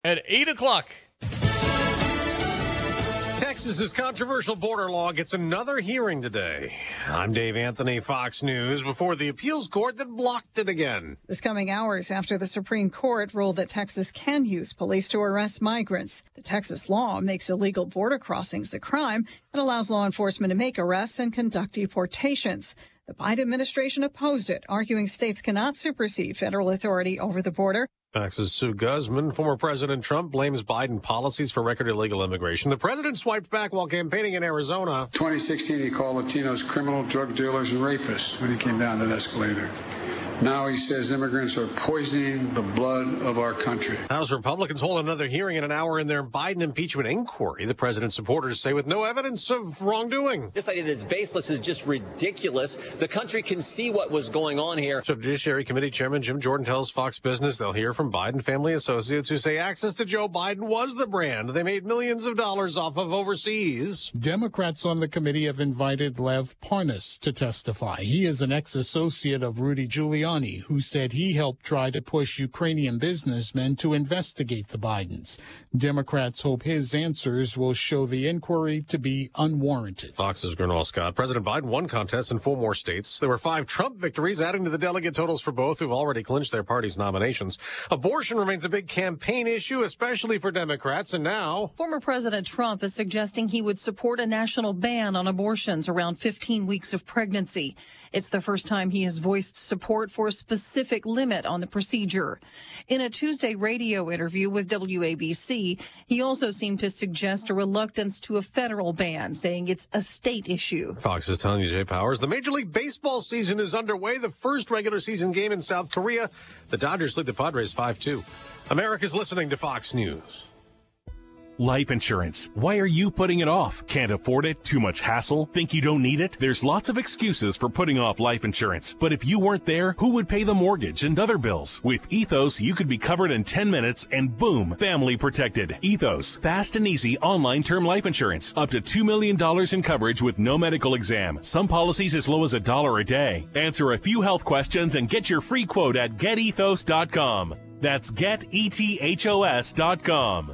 At 8 o'clock. Texas's controversial border law gets another hearing today. I'm Dave Anthony, Fox News, before the appeals court that blocked it again. This coming hours after the Supreme Court ruled that Texas can use police to arrest migrants. The Texas law makes illegal border crossings a crime and allows law enforcement to make arrests and conduct deportations. The Biden administration opposed it, arguing states cannot supersede federal authority over the border. Fox's Sue Guzman. Former President Trump blames Biden policies for record illegal immigration. The president swiped back while campaigning in Arizona. 2016, he called Latinos criminal, drug dealers, and rapists when he came down that escalator. Now he says immigrants are poisoning the blood of our country. House Republicans hold another hearing in an hour in their Biden impeachment inquiry. The president's supporters say with no evidence of wrongdoing. This idea that's baseless is just ridiculous. The country can see what was going on here. So Judiciary Committee Chairman Jim Jordan tells Fox Business they'll hear from Biden family associates who say access to Joe Biden was the brand they made millions of dollars off of overseas. Democrats on the committee have invited Lev Parnas to testify. He is an ex-associate of Rudy Giuliani, who said he helped try to push Ukrainian businessmen to investigate the Bidens. Democrats hope his answers will show the inquiry to be unwarranted. Fox's Gernal Scott. President Biden won contests in 4 more states. There were 5 Trump victories, adding to the delegate totals for both who've already clinched their party's nominations. Abortion remains a big campaign issue, especially for Democrats, and now former President Trump is suggesting he would support a national ban on abortions around 15 weeks of pregnancy. It's the first time he has voiced support for a specific limit on the procedure. In a Tuesday radio interview with WABC, he also seemed to suggest a reluctance to a federal ban, saying it's a state issue. Fox's Tanya J. Powers. The Major League Baseball season is underway. The first regular season game in South Korea. The Dodgers lead the Padres 5-2. America's listening to Fox News. Life insurance. Why are you putting it off? Can't afford it? Too much hassle? Think you don't need it? There's lots of excuses for putting off life insurance. But if you weren't there, who would pay the mortgage and other bills? With Ethos, you could be covered in 10 minutes and boom, family protected. Ethos, fast and easy online term life insurance. Up to $2 million in coverage with no medical exam. Some policies as low as $1 a day. Answer a few health questions and get your free quote at getethos.com. That's getethos.com.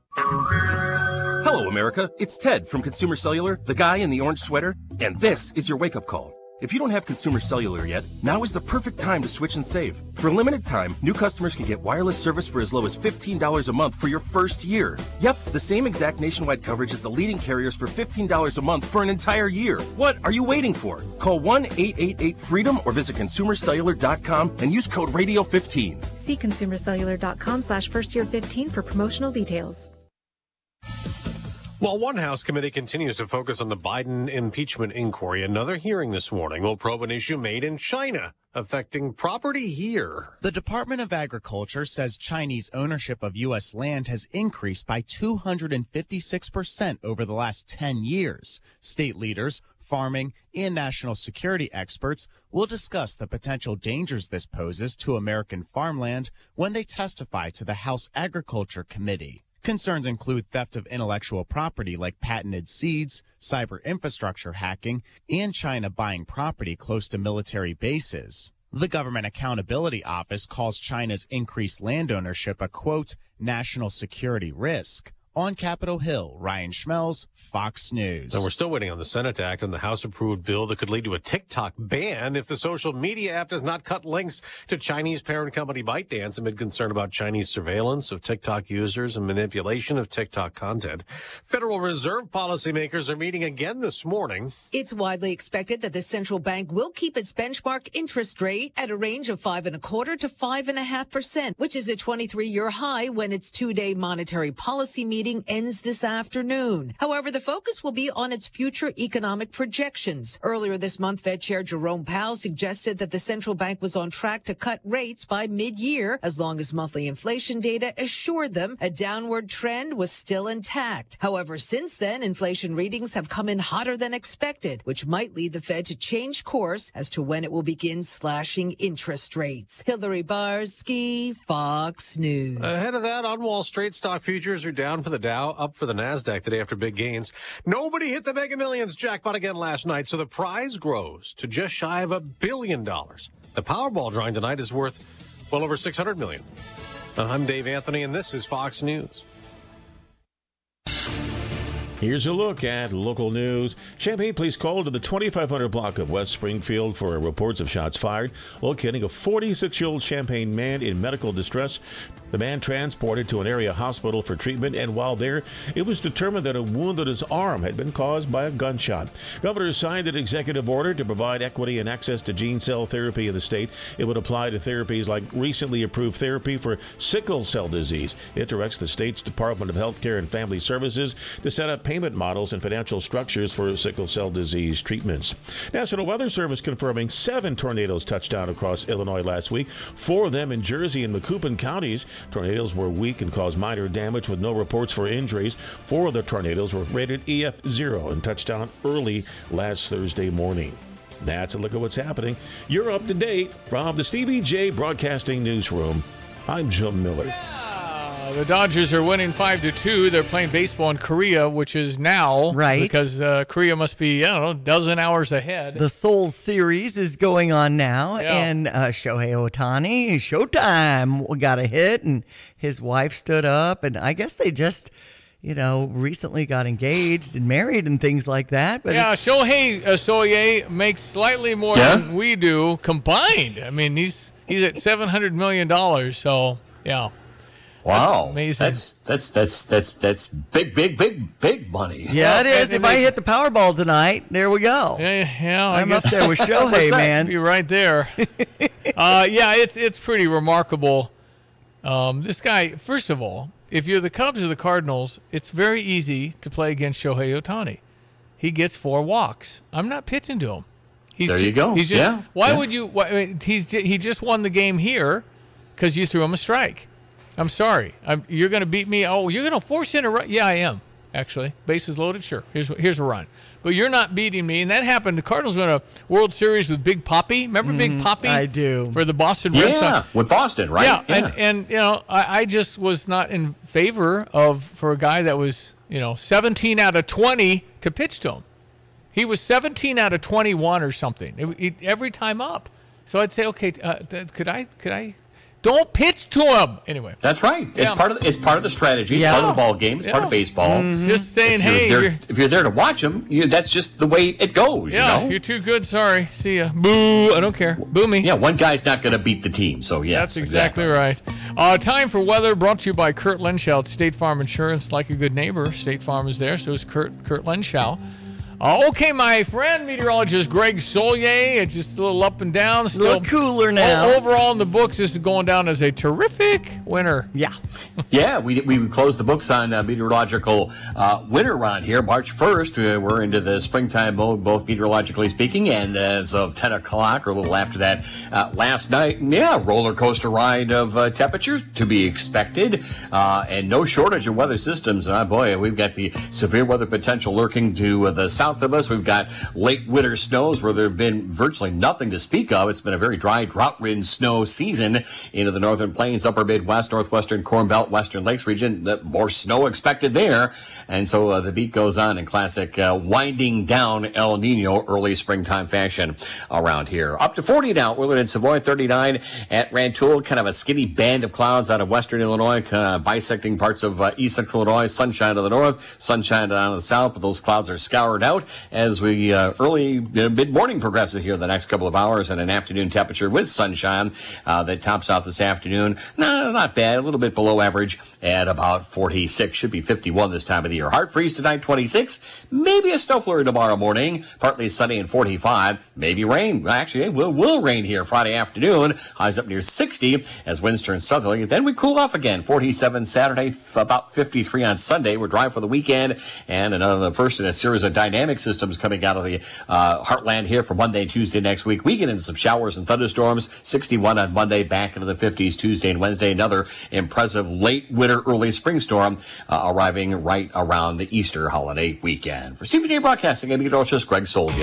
Hello, America. It's Ted from Consumer Cellular, the guy in the orange sweater, and this is your wake-up call. If you don't have Consumer Cellular yet, now is the perfect time to switch and save. For a limited time, new customers can get wireless service for as low as $15 a month for your first year. Yep, the same exact nationwide coverage as the leading carriers for $15 a month for an entire year. What are you waiting for? Call 1-888-FREEDOM or visit ConsumerCellular.com and use code RADIO15. See ConsumerCellular.com/firstyear15 for promotional details. While one House committee continues to focus on the Biden impeachment inquiry, another hearing this morning will probe an issue made in China affecting property here. The Department of Agriculture says Chinese ownership of U.S. land has increased by 256% over the last 10 years. State leaders, farming, and national security experts will discuss the potential dangers this poses to American farmland when they testify to the House Agriculture Committee. Concerns include theft of intellectual property like patented seeds, cyber infrastructure hacking, and China buying property close to military bases. The Government Accountability Office calls China's increased land ownership a, quote, national security risk. On Capitol Hill, Ryan Schmelz, Fox News. And we're still waiting on the Senate to act on the House-approved bill that could lead to a TikTok ban if the social media app does not cut links to Chinese parent company ByteDance amid concern about Chinese surveillance of TikTok users and manipulation of TikTok content. Federal Reserve policymakers are meeting again this morning. It's widely expected that the central bank will keep its benchmark interest rate at a range of 5.25% to 5.5%, which is a 23-year high when its 2-day monetary policy meeting ends this afternoon. However, the focus will be on its future economic projections. Earlier this month, Fed Chair Jerome Powell suggested that the central bank was on track to cut rates by mid-year, as long as monthly inflation data assured them a downward trend was still intact. However, since then, inflation readings have come in hotter than expected, which might lead the Fed to change course as to when it will begin slashing interest rates. Hillary Barsky, Fox News. Ahead of that, on Wall Street, stock futures are down for the Dow, up for the NASDAQ today after big gains. Nobody hit the Mega Millions jackpot again last night, so the prize grows to just shy of $1 billion. The Powerball drawing tonight is worth well over $600 million. I'm Dave Anthony, and this is Fox News. Here's a look at local news. Champaign police called to the 2500 block of West Springfield for reports of shots fired, locating a 46-year-old Champaign man in medical distress. The man transported to an area hospital for treatment, and while there, it was determined that a wound on his arm had been caused by a gunshot. Governor signed an executive order to provide equity and access to gene cell therapy in the state. It would apply to therapies like recently approved therapy for sickle cell disease. It directs the state's Department of Health Care and Family Services to set up payment models and financial structures for sickle cell disease treatments. National Weather Service confirming 7 tornadoes touched down across Illinois last week, 4 of them in Jersey and Macoupin counties. Tornadoes were weak and caused minor damage with no reports for injuries. 4 of the tornadoes were rated EF0 and touched down early last Thursday morning. That's a look at what's happening. You're up to date from the Stevie J Broadcasting Newsroom. I'm Jim Miller. The Dodgers are winning 5-2. They're playing baseball in Korea, which is now. Right. Because Korea must be, a dozen hours ahead. The Seoul series is going on now. Yeah. And Shohei Ohtani, Showtime, got a hit, and his wife stood up. And I guess they just, recently got engaged and married and things like that. But yeah, Shohei Soye makes slightly more than we do combined. I mean, he's at $700 million. So, yeah. Wow, that's amazing. That's big money. Yeah, it is. If I hit the Powerball tonight, there we go. Yeah, I'm up there with Shohei, man. You're right there. Yeah, it's pretty remarkable. This guy, first of all, if you're the Cubs or the Cardinals, it's very easy to play against Shohei Ohtani. He gets 4 walks. I'm not pitching to him. There you go. He's just, Why would you? He just won the game here because you threw him a strike. I'm sorry. You're going to beat me. Oh, you're going to force in a run. Yeah, I am, actually. Bases loaded, sure. Here's a run. But you're not beating me. And that happened. The Cardinals won a World Series with Big Papi. Remember Big Papi? I do. For the Boston Red Sox. Yeah, with Boston, right? Yeah. And I just was not in favor for a guy that was, 17 out of 20 to pitch to him. He was 17 out of 21 or something every time up. So I'd say, okay, could I? Don't pitch to him. Anyway. That's right. It's part of the strategy. It's part of the ball game. It's part of baseball. Mm-hmm. Just saying, if you're there to watch them, that's just the way it goes. Yeah, you're too good. Sorry. See ya. Boo. I don't care. Boo me. Yeah, one guy's not going to beat the team. So yes, that's exactly right. Time for weather brought to you by Kurt Lenschow at State Farm Insurance. Like a good neighbor, State Farm is there. So is Kurt Lenschow. Okay, my friend, meteorologist Greg Solier. It's just a little up and down. Still a little cooler now. Overall in the books, this is going down as a terrific winter. Yeah. Yeah, we closed the books on meteorological winter around here. March 1st, we're into the springtime mode, both meteorologically speaking, and as of 10 o'clock or a little after that last night, roller coaster ride of temperatures to be expected, and no shortage of weather systems. And boy, we've got the severe weather potential lurking to the south of us. We've got late winter snows where there have been virtually nothing to speak of. It's been a very dry, drought-ridden snow season into the northern plains, upper Midwest, northwestern Corn Belt, western lakes region. More snow expected there. And so the beat goes on in classic winding down El Nino early springtime fashion around here. Up to 40 now. Willard and Savoy, 39 at Rantoul. Kind of a skinny band of clouds out of western Illinois, bisecting parts of east central Illinois. Sunshine to the north, sunshine down to the south, but those clouds are scoured out as we early mid-morning progresses here the next couple of hours, and an afternoon temperature with sunshine that tops out this afternoon. No, not bad. A little bit below average at about 46. Should be 51 this time of the year. Hard freeze tonight, 26. Maybe a snow flurry tomorrow morning. Partly sunny and 45. Maybe rain. Actually, it will rain here Friday afternoon. Highs up near 60 as winds turn southerly. Then we cool off again. 47 Saturday, about 53 on Sunday. We're dry for the weekend, and the first in a series of dynamic systems coming out of the heartland here for Monday and Tuesday next week. We get into some showers and thunderstorms. 61 on Monday, back into the 50s Tuesday and Wednesday. Another impressive late winter, early spring storm arriving right around the Easter holiday weekend. For Stevie J Broadcasting, I'm meteorologist Greg Solier.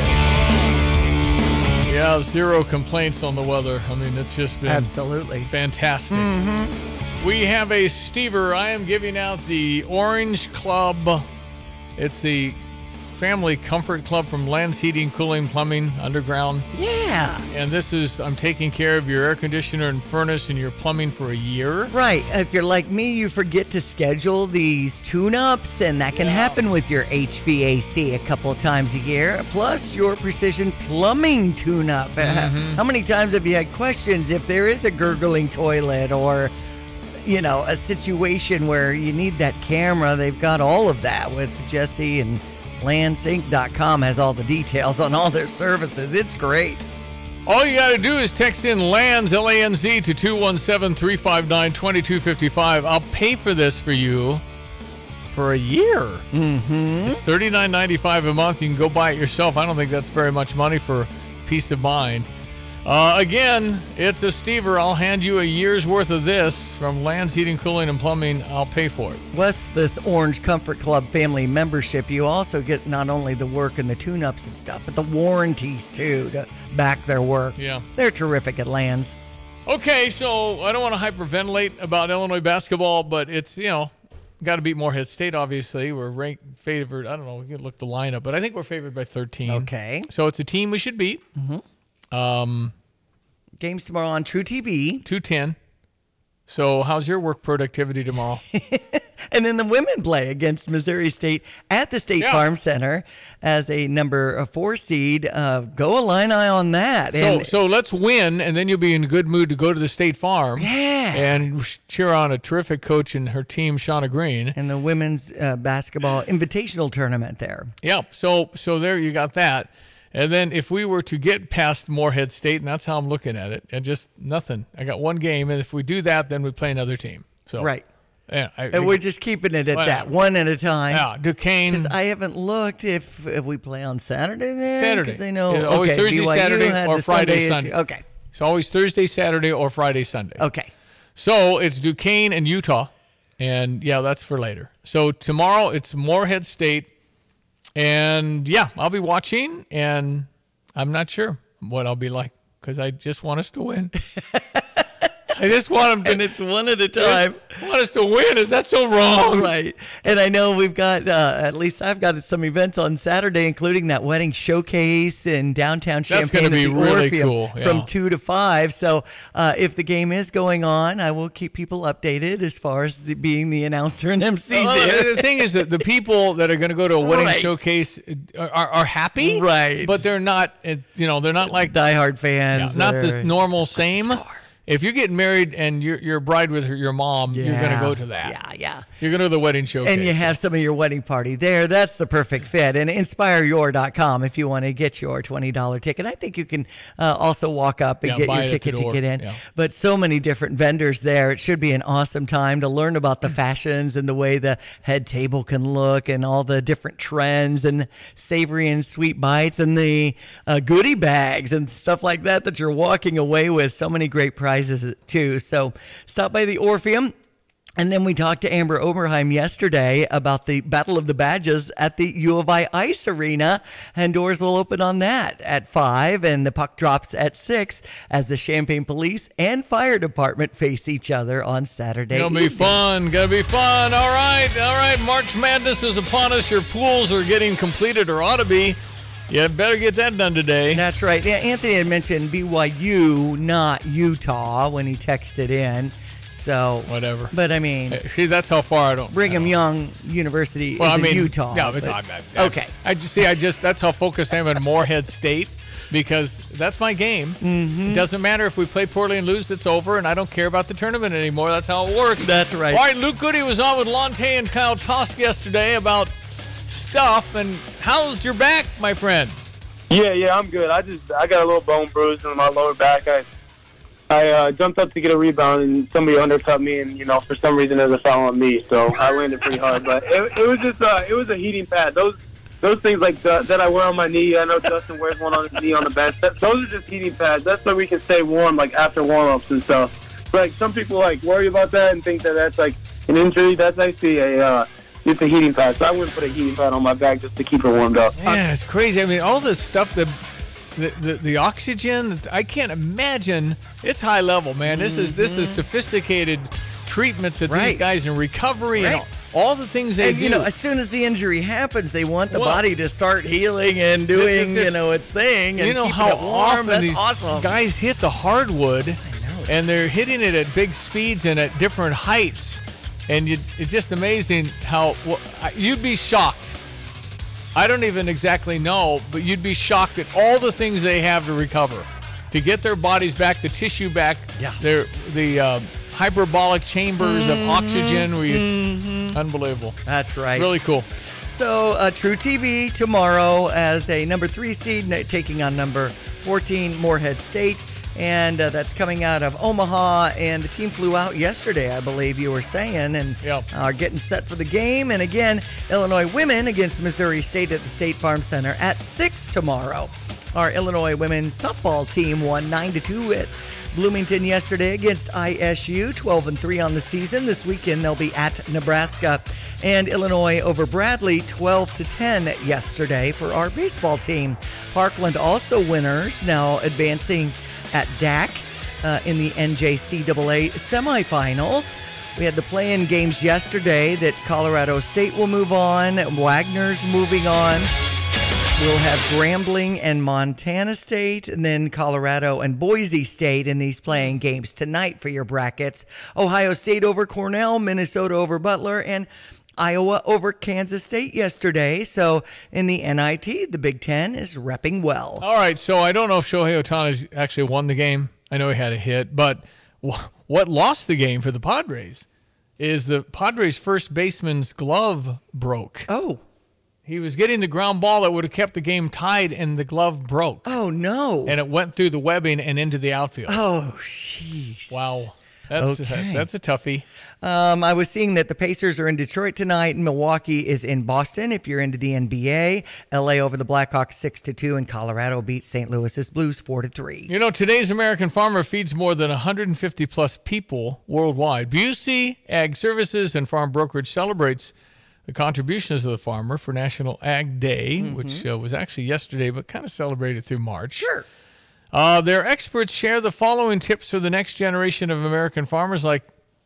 Yeah, 0 complaints on the weather. I mean, it's just been absolutely fantastic. Mm-hmm. We have a Stever. I am giving out the Orange Club. It's the family comfort club from Lands Heating, Cooling, Plumbing, Underground. Yeah. And this is, I'm taking care of your air conditioner and furnace and your plumbing for a year. Right. If you're like me, you forget to schedule these tune-ups, and that can happen with your HVAC a couple of times a year. Plus, your precision plumbing tune-up. How many times have you had questions if there is a gurgling toilet or, you know, a situation where you need that camera? They've got all of that with Jesse, and landsinc.com has all the details on all their services. It's great. All you got to do is text in LANZ, L-A-N-Z, to 217-359-2255. I'll pay for this for you for a year. It's $39.95 a month. You can go buy it yourself. I don't think that's very much money for peace of mind. Again, it's a Stever. I'll hand you a year's worth of this from Lands Heating, Cooling, and Plumbing. I'll pay for it. With this Orange Comfort Club family membership, you also get not only the work and the tune-ups and stuff, but the warranties, too, to back their work. Yeah. They're terrific at Lands. Okay, so I don't want to hyperventilate about Illinois basketball, but it's, you know, got to beat Morehead State, obviously. We're ranked favored. I don't know. We can look the lineup, but I think we're favored by 13. Okay. So it's a team we should beat. Games tomorrow on True TV. 2:10. So how's your work productivity tomorrow? And then the women play against Missouri State at the State Farm Center as a number 4 seed. Go Illini on that. So let's win, and then you'll be in a good mood to go to the State Farm. Yeah. And cheer on a terrific coach and her team, Shauna Green. And the women's basketball invitational tournament there. Yep. So there you got that. And then if we were to get past Morehead State, and that's how I'm looking at it, and just nothing. I got one game, and if we do that, then we play another team. So right. Yeah, and we're just keeping it at that, one at a time. Yeah, Duquesne. Because I haven't looked if we play on Saturday then. Saturday. Because I know, it's always Thursday, BYU Saturday, or Friday, Sunday. Okay. It's always Thursday, Saturday, or Friday, Sunday. Okay. So it's Duquesne and Utah, and yeah, that's for later. So tomorrow it's Morehead State, and yeah, I'll be watching, and I'm not sure what I'll be like because I just want us to win. I just want them to. And it's one at a time. I want us to win. Is that so wrong? Right. And I know we've got, at least I've got some events on Saturday, including that wedding showcase in downtown Champaign. That's going to be really Orpheum cool. From 2 to 5. So if the game is going on, I will keep people updated as far as being the announcer and MC there. The thing is that the people that are going to go to a wedding showcase are happy. Right. But they're not, they're not like diehard fans. Yeah, not the normal same. If you're getting married and you're a bride with your mom, you're going to go to that. Yeah. You're going to go to the wedding showcase. And you have some of your wedding party there. That's the perfect fit. And inspireyour.com if you want to get your $20 ticket. I think you can also walk up and get your ticket to get in. Yeah. But so many different vendors there. It should be an awesome time to learn about the fashions and the way the head table can look and all the different trends and savory and sweet bites and the goodie bags and stuff like that you're walking away with. So many great prizes too. So stop by the Orpheum. And then we talked to Amber Oberheim yesterday about the Battle of the Badges at the U of I Ice Arena, and doors will open on that at 5, and the puck drops at 6 as the Champaign Police and Fire Department face each other on Saturday. It'll be fun. Gonna be fun. All right. March Madness is upon us. Your pools are getting completed, or ought to be. You better get that done today. That's right. Yeah, Anthony had mentioned BYU, not Utah, when he texted in. So whatever. But I mean, see, that's how far I don't. Brigham Young University is in Utah. Yeah, but okay. That's how focused I am on Morehead State, because that's my game. Mm-hmm. It doesn't matter if we play poorly and lose; it's over, and I don't care about the tournament anymore. That's how it works. That's right. All right, Luke Goody was on with Lonte and Kyle Tosk yesterday about stuff. And how's your back, my friend? Yeah, I'm good. I got a little bone bruise in my lower back. I jumped up to get a rebound, and somebody undercut me, and for some reason there's a foul on me, so I landed pretty hard. But it was just it was a heating pad. Those things like that I wear on my knee. I know Justin wears one on his knee on the bench. Those are just heating pads. That's so we can stay warm, like after warm-ups and stuff. But like some people worry about that and think that that's like an injury. That's actually it's a heating pad. So I wouldn't put a heating pad on my back just to keep it warmed up. Yeah, it's crazy. I mean, all this stuff that. The oxygen, I can't imagine. It's high level, man. This is sophisticated treatments that these guys in recovery. Right. And all the things they do. As soon as the injury happens, they want the body to start healing and doing, its thing. And you know how often That's these awesome. guys hit the hardwood, and they're hitting it at big speeds and at different heights. And it's just amazing how you'd be shocked. I don't even exactly know, but you'd be shocked at all the things they have to recover, to get their bodies back, the tissue back, the hyperbolic chambers of oxygen. Unbelievable. That's right. Really cool. So True TV tomorrow as a number 3 seed taking on number 14 Morehead State. And that's coming out of Omaha, and the team flew out yesterday, I believe you were saying, and are getting set for the game. And again, Illinois women against Missouri State at the State Farm Center at 6 tomorrow. Our Illinois women's softball team won 9-2 at Bloomington yesterday against ISU, 12-3 on the season. This weekend they'll be at Nebraska. And Illinois over Bradley, 12-10 yesterday for our baseball team. Parkland also winners, now advancing at DAC in the NJCAA semifinals. We had the play-in games yesterday that Colorado State will move on. Wagner's moving on. We'll have Grambling and Montana State, and then Colorado and Boise State in these playing games tonight for your brackets. Ohio State over Cornell, Minnesota over Butler, and Iowa over Kansas State yesterday. So in the NIT, the Big Ten is repping well. All right, so I don't know if Shohei Ohtani's actually won the game. I know he had a hit, but what lost the game for the Padres is the Padres' first baseman's glove broke. Oh. He was getting the ground ball that would have kept the game tied, and the glove broke. Oh, no. And it went through the webbing and into the outfield. Oh, jeez. Wow. That's a toughie. I was seeing that the Pacers are in Detroit tonight, and Milwaukee is in Boston. If you're into the NBA, LA over the Blackhawks 6-2, and Colorado beats St. Louis's Blues 4-3. You know, today's American farmer feeds more than 150 plus people worldwide. Busey Ag Services and Farm Brokerage celebrates the contributions of the farmer for National Ag Day, which was actually yesterday, but kind of celebrated through March. Sure. Their experts share the following tips for the next generation of American farmers, like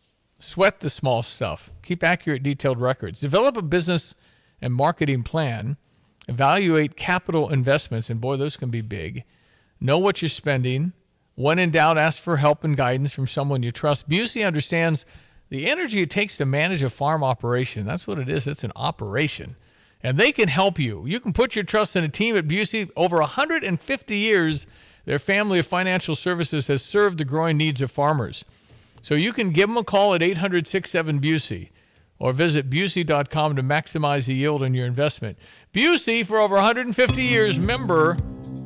sweat the small stuff, keep accurate, detailed records, develop a business and marketing plan, evaluate capital investments, and boy, those can be big. Know what you're spending. When in doubt, ask for help and guidance from someone you trust. Busey understands the energy it takes to manage a farm operation. That's what it is. It's an operation. And they can help you. You can put your trust in a team at Busey. Over 150 years, their family of financial services has served the growing needs of farmers. So you can give them a call at 800-67-BUSEY or visit Busey.com to maximize the yield on your investment. Busey, for over 150 years, member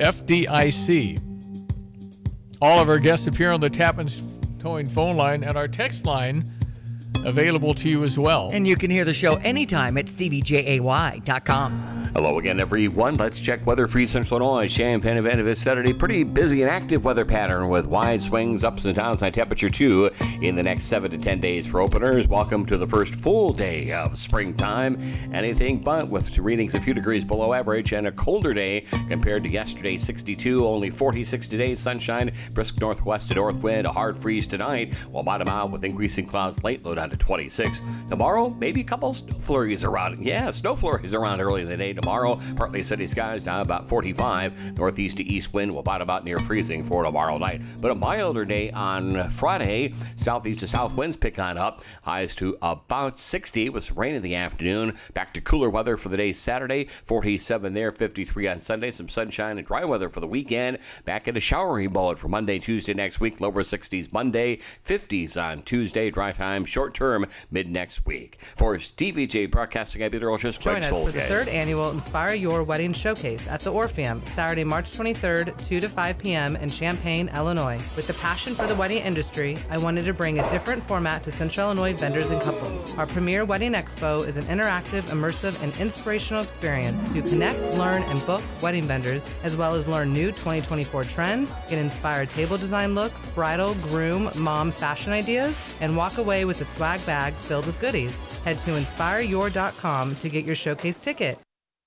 FDIC. All of our guests appear on the Tapman's Towing phone line and our text line available to you as well. And you can hear the show anytime at StevieJay.com. Hello again, everyone. Let's check weather for Central Illinois. Champaign event of Saturday. Pretty busy and active weather pattern with wide swings, ups and downs, high temperature too in the next 7 to 10 days for openers. Welcome to the first full day of springtime. Anything but with readings a few degrees below average and a colder day compared to yesterday. 62, only 46 today. Sunshine, brisk northwest to north wind, a hard freeze tonight. We'll bottom out with increasing clouds late, low down to 26. Tomorrow, maybe a couple snow flurries around. Yeah, snow flurries around early in the day. Tomorrow, partly sunny skies, down about 45. Northeast to east wind will bottom out near freezing for tomorrow night. But a milder day on Friday. Southeast to south winds pick on up. Highs to about 60 with some rain in the afternoon. Back to cooler weather for the day Saturday. 47 there, 53 on Sunday. Some sunshine and dry weather for the weekend. Back into showery mode for Monday, Tuesday next week. Lower 60s Monday, 50s on Tuesday. Dry time short term mid next week. For Stevie J Broadcasting, I'm Peter Olshes. Join us for the third annual Inspire Your Wedding Showcase at the Orpheum, Saturday, March 23rd, 2 to 5 p.m. in Champaign, Illinois. With a passion for the wedding industry, I wanted to bring a different format to Central Illinois vendors and couples. Our premier wedding expo is an interactive, immersive, and inspirational experience to connect, learn, and book wedding vendors, as well as learn new 2024 trends, get inspired table design looks, bridal, groom, mom fashion ideas, and walk away with a swag bag filled with goodies. Head to inspireyour.com to get your showcase ticket.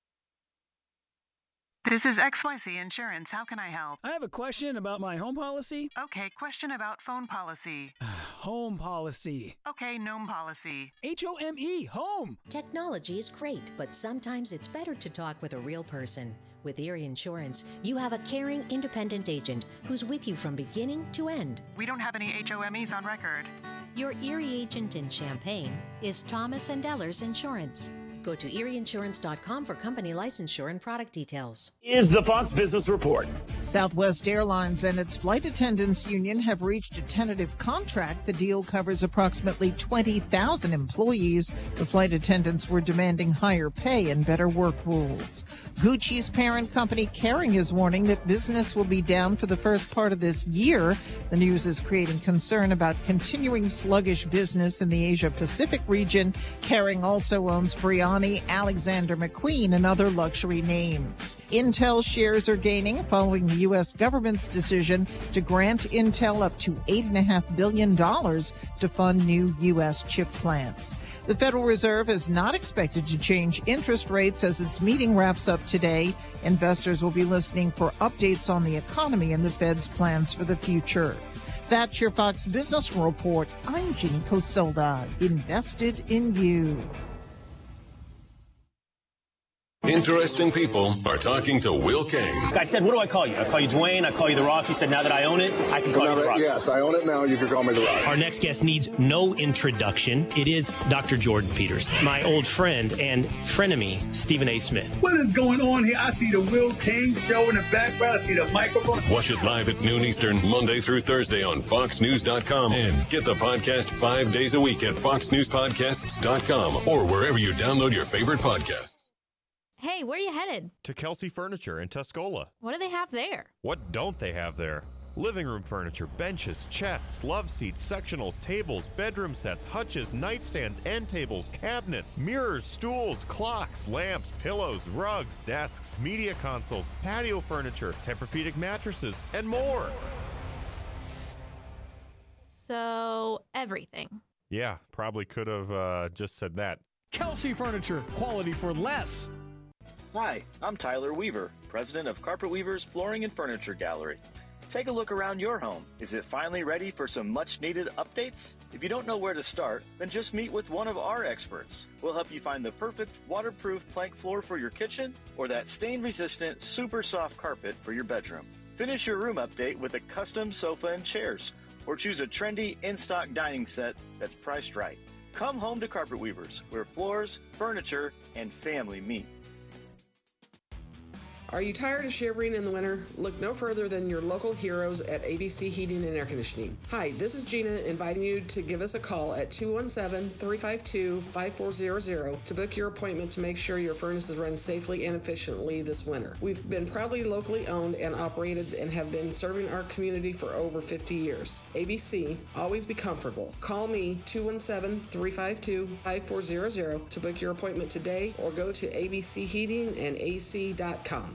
This is XYZ Insurance. How can I help? I have a question about my home policy. Okay, question about phone policy. home policy. Okay, gnome policy. HOME, home. Technology is great, but sometimes it's better to talk with a real person. With Erie Insurance, you have a caring, independent agent who's with you from beginning to end. We don't have any HOMEs on record. Your Erie agent in Champaign is Thomas & Ellers Insurance. Go to erieinsurance.com for company licensure and product details. Is the Fox Business Report. Southwest Airlines and its flight attendants union have reached a tentative contract. The deal covers approximately 20,000 employees. The flight attendants were demanding higher pay and better work rules. Gucci's parent company Kering is warning that business will be down for the first part of this year. The news is creating concern about continuing sluggish business in the Asia-Pacific region. Kering also owns Brioni, Alexander McQueen, and other luxury names. Intel shares are gaining following the U.S. government's decision to grant Intel up to $8.5 billion to fund new U.S. chip plants. The Federal Reserve is not expected to change interest rates as its meeting wraps up today. Investors will be listening for updates on the economy and the Fed's plans for the future. That's your Fox Business Report. I'm Jeannie Coselda, invested in you. Interesting people are talking to Will Kane. I said, what do I call you? I call you Dwayne. I call you The Rock. He said, now that I own it, I can call you The Rock. Yes, I own it now. You can call me The Rock. Our next guest needs no introduction. It is Dr. Jordan Peters, my old friend and frenemy, Stephen A. Smith. What is going on here? I see the Will Kane show in the background. I see the microphone. Watch it live at noon Eastern, Monday through Thursday on FoxNews.com. And get the podcast 5 days a week at FoxNewsPodcasts.com or wherever you download your favorite podcasts. Hey, where are you headed? To Kelsey Furniture in Tuscola. What do they have there? What don't they have there? Living room furniture, benches, chests, love seats, sectionals, tables, bedroom sets, hutches, nightstands, end tables, cabinets, mirrors, stools, clocks, lamps, pillows, rugs, desks, media consoles, patio furniture, Tempur-Pedic mattresses, and more. So, everything. Yeah, probably could have just said that. Kelsey Furniture, quality for less. Hi, I'm Tyler Weaver, president of Carpet Weavers Flooring and Furniture Gallery. Take a look around your home. Is it finally ready for some much-needed updates? If you don't know where to start, then just meet with one of our experts. We'll help you find the perfect waterproof plank floor for your kitchen or that stain-resistant, super soft carpet for your bedroom. Finish your room update with a custom sofa and chairs, or choose a trendy in-stock dining set that's priced right. Come home to Carpet Weavers, where floors, furniture, and family meet. Are you tired of shivering in the winter? Look no further than your local heroes at ABC Heating and Air Conditioning. Hi, this is Gina inviting you to give us a call at 217-352-5400 to book your appointment to make sure your furnaces run safely and efficiently this winter. We've been proudly locally owned and operated and have been serving our community for over 50 years. ABC, always be comfortable. Call me 217-352-5400 to book your appointment today or go to abcheatingandac.com.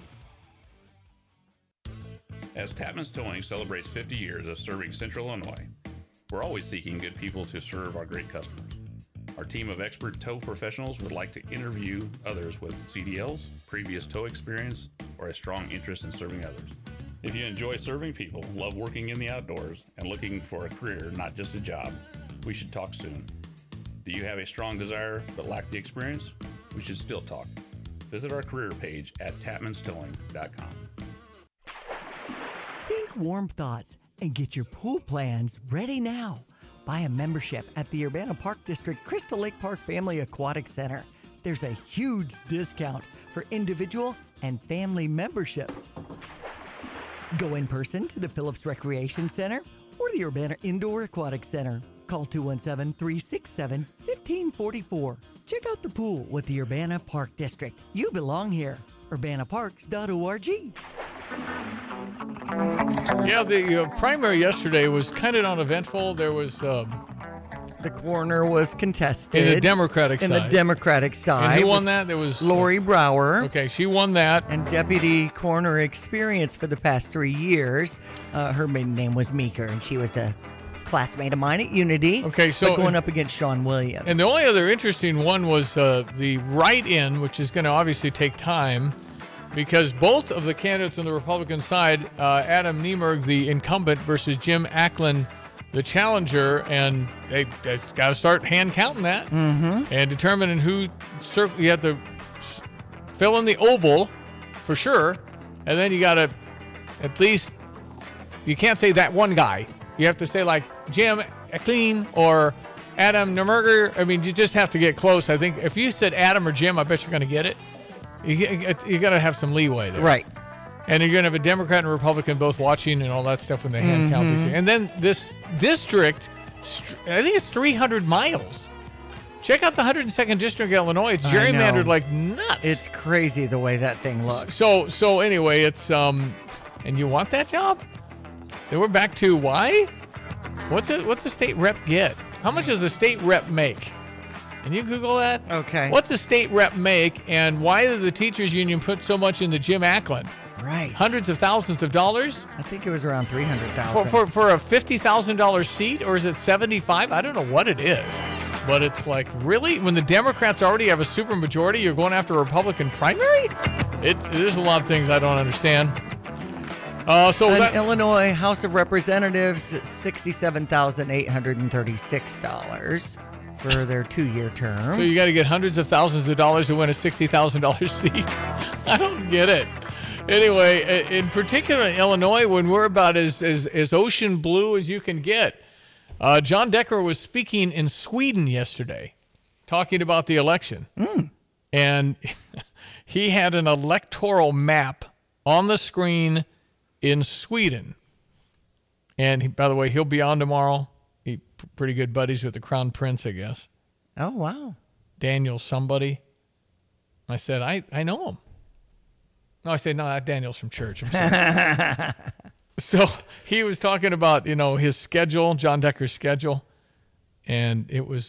As Tapman's Towing celebrates 50 years of serving Central Illinois, we're always seeking good people to serve our great customers. Our team of expert tow professionals would like to interview others with CDLs, previous tow experience, or a strong interest in serving others. If you enjoy serving people, love working in the outdoors, and looking for a career, not just a job, we should talk soon. Do you have a strong desire but lack the experience? We should still talk. Visit our career page at tapmanstowing.com. Think warm thoughts and get your pool plans ready now. Buy a membership at the Urbana Park District Crystal Lake Park Family Aquatic Center. There's a huge discount for individual and family memberships. Go in person to the Phillips Recreation Center or the Urbana Indoor Aquatic Center. Call 217-367-1544. Check out the pool with the Urbana Park District. You belong here. urbanaparks.org. Yeah, the primary yesterday was kind of uneventful. There was the coroner was contested in the Democratic side. And who won that? There was Lori Brower. Okay, she won that. And deputy coroner experience for the past 3 years. Her maiden name was Meeker, and she was a classmate of mine at Unity. Okay, so going up against Sean Williams. And the only other interesting one was the write-in, which is going to obviously take time, because both of the candidates on the Republican side, Adam Niemerg, the incumbent, versus Jim Ackland, the challenger, and they've got to start hand counting that and determining who you have to fill in the oval for sure, and then you got to at least, you can't say that one guy. You have to say like Jim Clean or Adam Nuremberger. I mean, you just have to get close. I think if you said Adam or Jim, I bet you're going to get it. You got to have some leeway there. Right. And you're going to have a Democrat and a Republican both watching and all that stuff when they hand count these things. And then this district, I think it's 300 miles. Check out the 102nd District of Illinois. It's gerrymandered like nuts. It's crazy the way that thing looks. So anyway, it's and you want that job? Then we're back to why? What's a state rep get? How much does a state rep make? Can you Google that? Okay. What's a state rep make, and why did the teachers union put so much into Jim Ackland? Right. Hundreds of thousands of dollars? I think it was around $300,000. For a $50,000 seat, or is it $75,000? I don't know what it is. But it's like, really? When the Democrats already have a supermajority, you're going after a Republican primary? There's a lot of things I don't understand. Illinois House of Representatives, $67,836 for their 2-year term. So you got to get hundreds of thousands of dollars to win a $60,000 seat. I don't get it. Anyway, in particular in Illinois, when we're about as ocean blue as you can get, John Decker was speaking in Sweden yesterday, talking about the election. And he had an electoral map on the screen in Sweden. And by the way, he'll be on tomorrow. He's pretty good buddies with the Crown Prince, I guess. Oh, wow. Daniel somebody. I said, I know him. No, I said, no, that Daniel's from church. I'm sorry. So he was talking about, his schedule, John Decker's schedule. And it was,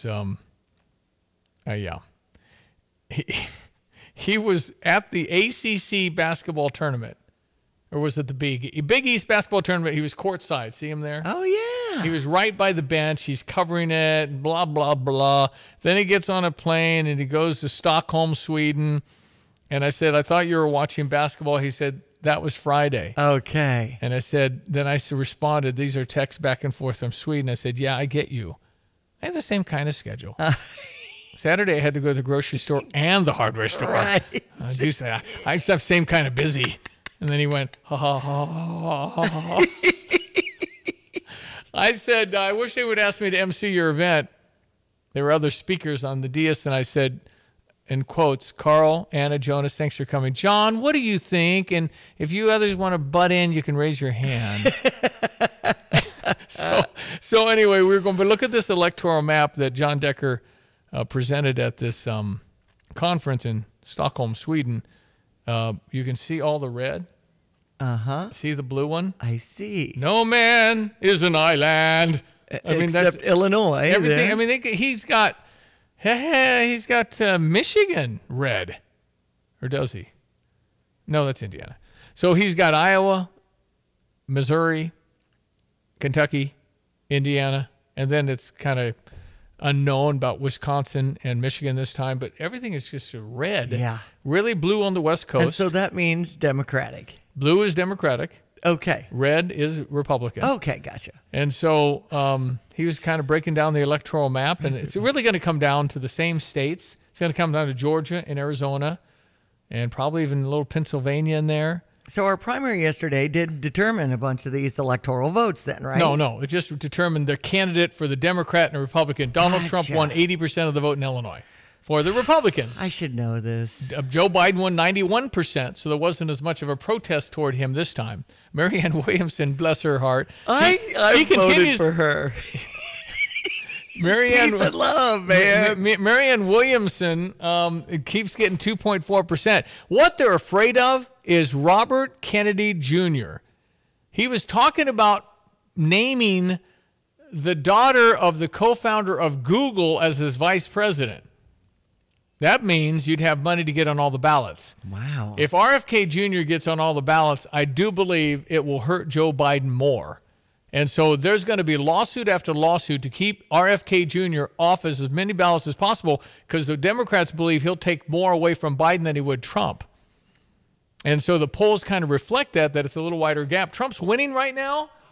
He was at the ACC basketball tournament. Or was it the Big East basketball tournament? He was courtside. See him there? Oh, yeah. He was right by the bench. He's covering it, blah, blah, blah. Then he gets on a plane and he goes to Stockholm, Sweden. And I said, I thought you were watching basketball. He said, that was Friday. Okay. And I said, then I responded, these are texts back and forth from Sweden. I said, yeah, I get you. I have the same kind of schedule. Saturday, I had to go to the grocery store and the hardware store. Right. I do say, I just have same kind of busy. And then he went, ha, ha, ha, ha, ha, ha. I said, I wish they would ask me to MC your event. There were other speakers on the dais, and I said, in quotes, Carl, Anna, Jonas, thanks for coming. John, what do you think? And if you others want to butt in, you can raise your hand. So anyway, we're going to look at this electoral map that John Decker presented at this conference in Stockholm, Sweden. You can see all the red. Uh-huh. See the blue one? I see. No man is an island. Except Illinois. Everything. There. I mean, he's got Michigan red. Or does he? No, that's Indiana. So he's got Iowa, Missouri, Kentucky, Indiana, and then it's kind of unknown about Wisconsin and Michigan this time, but everything is just red. Yeah. Really blue on the West Coast. And so that means Democratic. Blue is Democratic. Okay. Red is Republican. Okay, gotcha. And so he was kind of breaking down the electoral map, and it's really going to come down to the same states. It's going to come down to Georgia and Arizona, and probably even a little Pennsylvania in there. So our primary yesterday did determine a bunch of these electoral votes then, right? No. It just determined the candidate for the Democrat and Republican. Donald Trump won 80% of the vote in Illinois for the Republicans. I should know this. Joe Biden won 91%, so there wasn't as much of a protest toward him this time. Marianne Williamson, bless her heart. I voted for her. Marianne, peace and love, man. Marianne Williamson keeps getting 2.4%. What they're afraid of is Robert Kennedy Jr. He was talking about naming the daughter of the co-founder of Google as his vice president. That means you'd have money to get on all the ballots. Wow. If RFK Jr. gets on all the ballots, I do believe it will hurt Joe Biden more. And so there's going to be lawsuit after lawsuit to keep RFK Jr. off as many ballots as possible because the Democrats believe he'll take more away from Biden than he would Trump. And so the polls kind of reflect that it's a little wider gap. Trump's winning right now.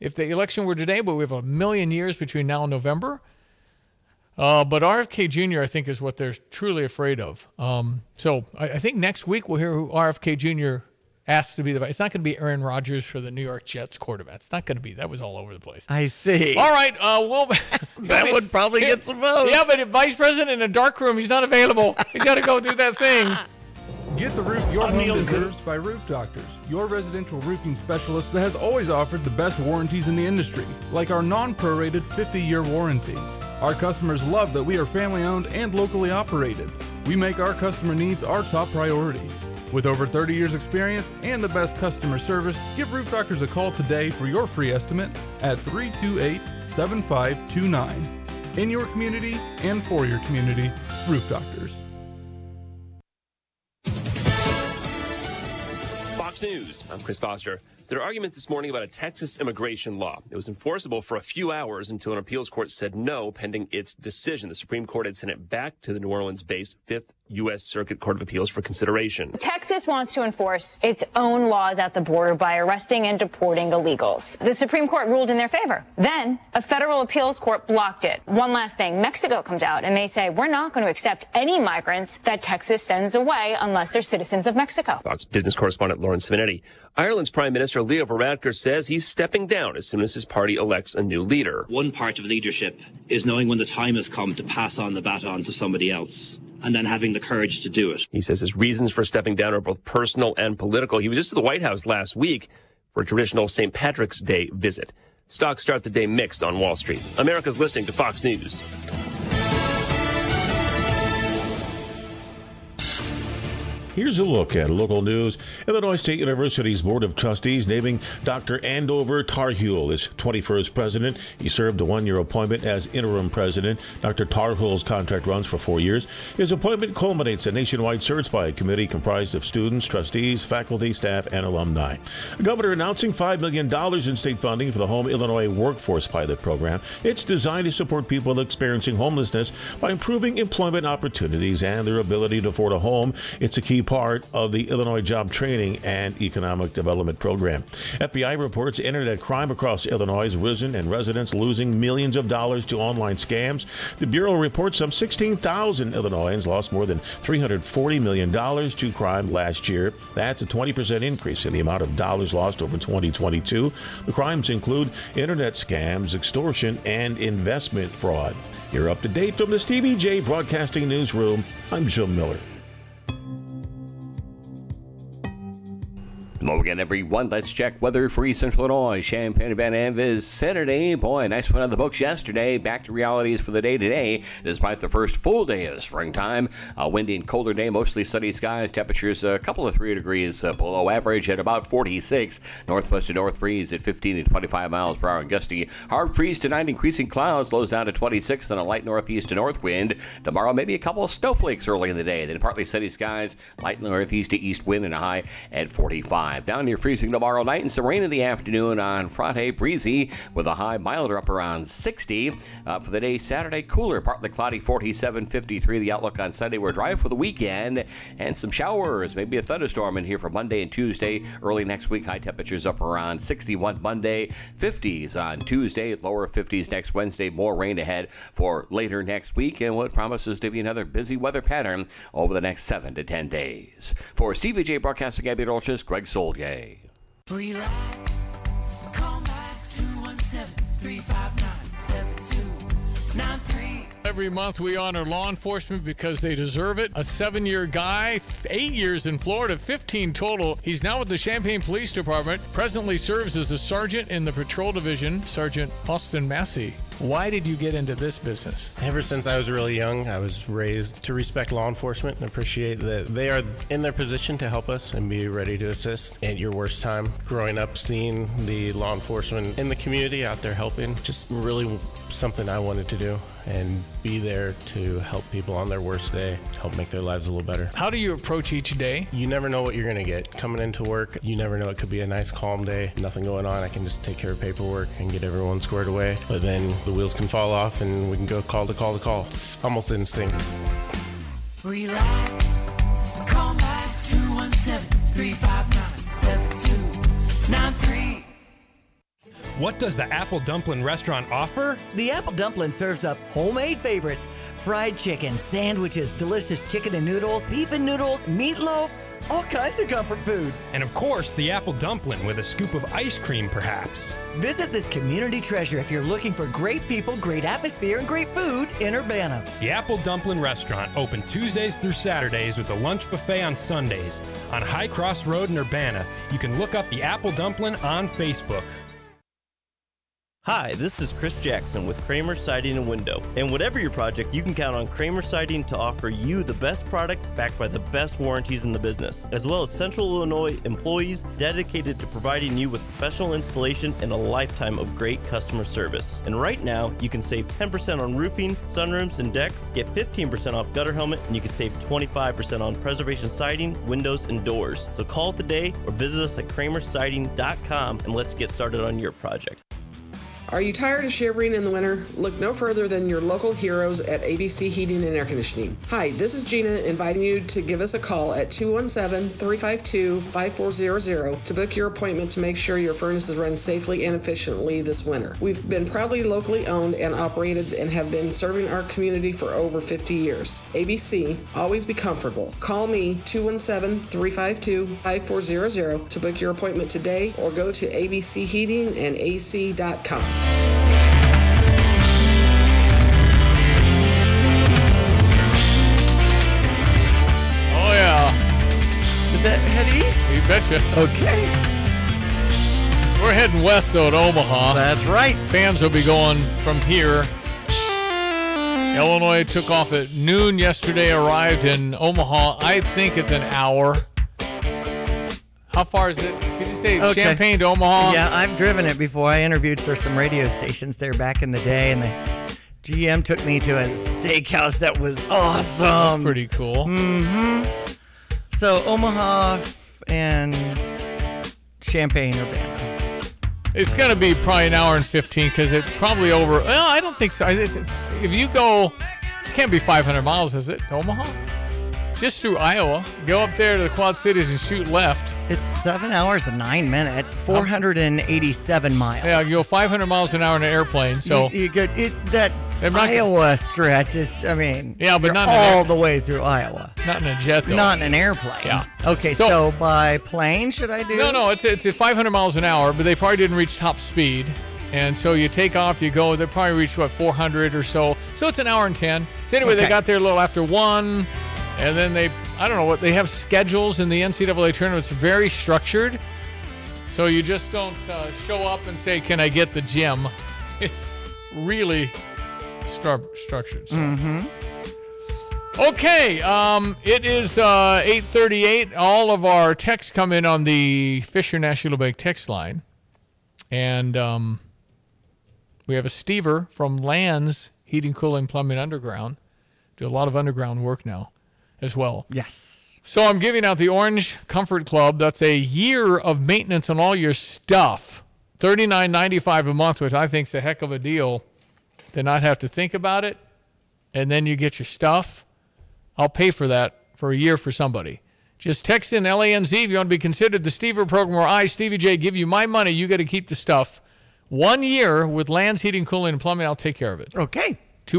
if the election were today, but we have a million years between now and November. But RFK Jr., I think, is what they're truly afraid of. So I think next week we'll hear who RFK Jr. asked to be the. It's not going to be Aaron Rodgers for the New York Jets quarterback. It's not going to be. That was all over the place. I see. All right. Well, that would probably get some votes. Yeah, but if Vice President in a dark room, he's not available. He's got to go do that thing. Get the roof your home deserves by Roof Doctors, your residential roofing specialist that has always offered the best warranties in the industry, like our non-prorated 50-year warranty. Our customers love that we are family-owned and locally operated. We make our customer needs our top priority. With over 30 years experience and the best customer service, give Roof Doctors a call today for your free estimate at 328-7529. In your community and for your community, Roof Doctors. Fox News, I'm Chris Foster. There are arguments this morning about a Texas immigration law. It was enforceable for a few hours until an appeals court said no pending its decision. The Supreme Court had sent it back to the New Orleans-based 5th U.S. Circuit Court of Appeals for consideration. Texas wants to enforce its own laws at the border by arresting and deporting illegals. The Supreme Court ruled in their favor. Then a federal appeals court blocked it. One last thing, Mexico comes out and they say, we're not going to accept any migrants that Texas sends away unless they're citizens of Mexico. Fox business correspondent Lauren Simonetti. Ireland's Prime Minister Leo Varadkar says he's stepping down as soon as his party elects a new leader. One part of leadership is knowing when the time has come to pass on the baton to somebody else, and then having the courage to do it. He says his reasons for stepping down are both personal and political. He was just at the White House last week for a traditional St. Patrick's Day visit. Stocks start the day mixed on Wall Street. America's listening to Fox News. Here's a look at local news. Illinois State University's Board of Trustees naming Dr. Andover Tarhul as 21st president. He served a one-year appointment as interim president. Dr. Tarhul's contract runs for 4 years. His appointment culminates a nationwide search by a committee comprised of students, trustees, faculty, staff, and alumni. The governor announcing $5 million in state funding for the Home Illinois Workforce Pilot Program. It's designed to support people experiencing homelessness by improving employment opportunities and their ability to afford a home. It's a key part of the Illinois Job Training and Economic Development Program. FBI reports internet crime across Illinois has risen and residents losing millions of dollars to online scams. The Bureau reports some 16,000 Illinoisans lost more than $340 million to crime last year. That's a 20% increase in the amount of dollars lost over 2022. The crimes include internet scams, extortion, and investment fraud. You're up to date from the Stevie J Broadcasting Newsroom. I'm Jim Miller. Hello again, everyone. Let's check weather for East Central Illinois. Champaign-Urbana vicinity. Boy, nice one on the books yesterday. Back to realities for the day today, despite the first full day of springtime. A windy and colder day, mostly sunny skies. Temperatures a couple of 3 degrees below average at about 46. Northwest to north breeze at 15 to 25 miles per hour and gusty. Hard freeze tonight, increasing clouds. Lows down to 26 and a light northeast to north wind. Tomorrow, maybe a couple of snowflakes early in the day. Then partly sunny skies, light northeast to east wind and a high at 45. Down near freezing tomorrow night and some rain in the afternoon on Friday. Breezy with a high milder up around 60. For the day Saturday, cooler, partly cloudy, 47, 53. The outlook on Sunday, we're dry for the weekend and some showers, maybe a thunderstorm in here for Monday and Tuesday. Early next week, high temperatures up around 61 Monday, 50s on Tuesday, lower 50s next Wednesday. More rain ahead for later next week and what promises to be another busy weather pattern over the next 7 to 10 days. For Stevie J Broadcasting, Abby Dolchus, Greg Solgay. Relax. Call back 217-359-7293. Every month we honor law enforcement because they deserve it. A 7-year guy, 8 years in Florida, 15 total. He's now with the Champaign Police Department. Presently serves as a sergeant in the patrol division, Sergeant Austin Massey. Why did you get into this business? Ever since I was really young, I was raised to respect law enforcement and appreciate that they are in their position to help us and be ready to assist at your worst time. Growing up, seeing the law enforcement in the community out there helping, just really something I wanted to do and be there to help people on their worst day, help make their lives a little better. How do you approach each day? You never know what you're going to get. Coming into work, you never know. It could be a nice, calm day, nothing going on. I can just take care of paperwork and get everyone squared away. But then the wheels can fall off and we can go call to call to call. It's almost instinct. Relax. Call back 217-359-7293. What does the Apple Dumpling restaurant offer? The Apple Dumpling serves up homemade favorites, fried chicken, sandwiches, delicious chicken and noodles, beef and noodles, meatloaf, all kinds of comfort food. And of course, the Apple Dumpling with a scoop of ice cream, perhaps. Visit this community treasure if you're looking for great people, great atmosphere, and great food in Urbana. The Apple Dumpling Restaurant, open Tuesdays through Saturdays with a lunch buffet on Sundays. On High Cross Road in Urbana, you can look up the Apple Dumpling on Facebook. Hi, this is Chris Jackson with Kramer Siding and Window. And whatever your project, you can count on Kramer Siding to offer you the best products backed by the best warranties in the business, as well as Central Illinois employees dedicated to providing you with professional installation and a lifetime of great customer service. And right now, you can save 10% on roofing, sunrooms, and decks, get 15% off gutter helmet, and you can save 25% on preservation siding, windows, and doors. So call today or visit us at kramersiding.com and let's get started on your project. Are you tired of shivering in the winter? Look no further than your local heroes at ABC Heating and Air Conditioning. Hi, this is Gina inviting you to give us a call at 217-352-5400 to book your appointment to make sure your furnaces run safely and efficiently this winter. We've been proudly locally owned and operated and have been serving our community for over 50 years. ABC, always be comfortable. Call me 217-352-5400 to book your appointment today or go to abcheatingandac.com. Oh, yeah. Is that head east? You betcha. Okay. We're heading west, though, to Omaha. That's right. Fans will be going from here. Illinois took off at noon yesterday, arrived in Omaha. I think it's an hour. How far is it? Could you say Champaign to Omaha? Yeah, I've driven it before. I interviewed for some radio stations there back in the day, and the GM took me to a steakhouse that was awesome. That's pretty cool. Mm-hmm. So Omaha and Champaign, Urbana. It's going to be probably an hour and 15 because it's probably over. Well, I don't think so. If you go, it can't be 500 miles, is it, to Omaha? Just through Iowa. Go up there to the Quad Cities and shoot left. It's 7 hours and 9 minutes, 487 miles. Yeah, you go 500 miles an hour in an airplane. So you go that Iowa stretch is, I mean, yeah, but not all the way through Iowa. Not in a jet, though. Not in an airplane. Yeah. Okay, so by plane should I do? No, it's 500 miles an hour, but they probably didn't reach top speed. And so you take off, you go, they probably reach, 400 or so. So it's an hour and 10. So anyway, They got there a little after 1. And then they have schedules in the NCAA tournament. It's very structured. So you just don't show up and say, can I get the gym? It's really structured. So. Mm-hmm. Okay, it is 8:38. All of our texts come in on the Fisher National Bank text line. And we have a Stever from Lands Heating, Cooling, Plumbing, Underground. Do a lot of underground work now as well. Yes. So I'm giving out the Orange Comfort Club. That's a year of maintenance on all your stuff. $39.95 a month, which I think is a heck of a deal to not have to think about it. And then you get your stuff. I'll pay for that for a year for somebody. Just text in LANZ if you want to be considered the Stever program where I, Stevie J, give you my money. You got to keep the stuff. 1 year with Lands Heating, Cooling, and Plumbing. I'll take care of it. Okay.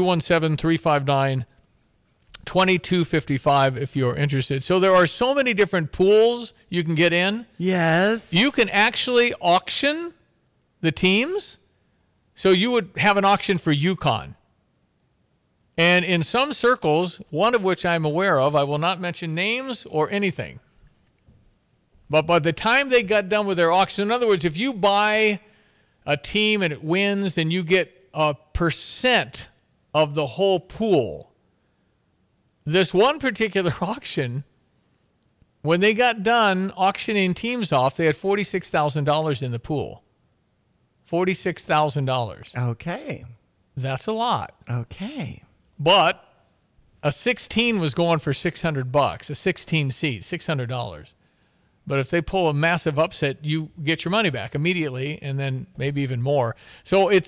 217-359-2255 if you're interested. So there are so many different pools you can get in. Yes. You can actually auction the teams. So you would have an auction for UConn. And in some circles, one of which I'm aware of, I will not mention names or anything. But by the time they got done with their auction, in other words, if you buy a team and it wins, then you get a % of the whole pool. This one particular auction, when they got done auctioning teams off, they had $46,000 in the pool. $46,000. Okay. That's a lot. Okay. But a 16 was going for $600, a 16 seat, $600. But if they pull a massive upset, you get your money back immediately, and then maybe even more. So I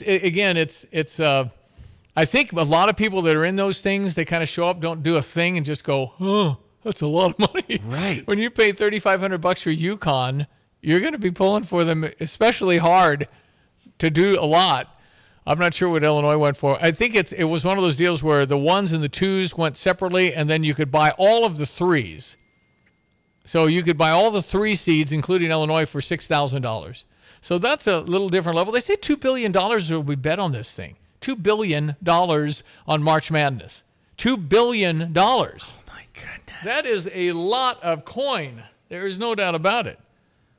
think a lot of people that are in those things, they kind of show up, don't do a thing, and just go, oh, that's a lot of money. Right. When you pay $3,500 for UConn, you're going to be pulling for them especially hard to do a lot. I'm not sure what Illinois went for. I think it was one of those deals where the 1s and the 2s went separately, and then you could buy all of the 3s. So you could buy all the 3 seeds, including Illinois, for $6,000. So that's a little different level. They say $2 billion will be bet on this thing. $2 billion on March Madness. $2 billion. Oh, my goodness. That is a lot of coin. There is no doubt about it.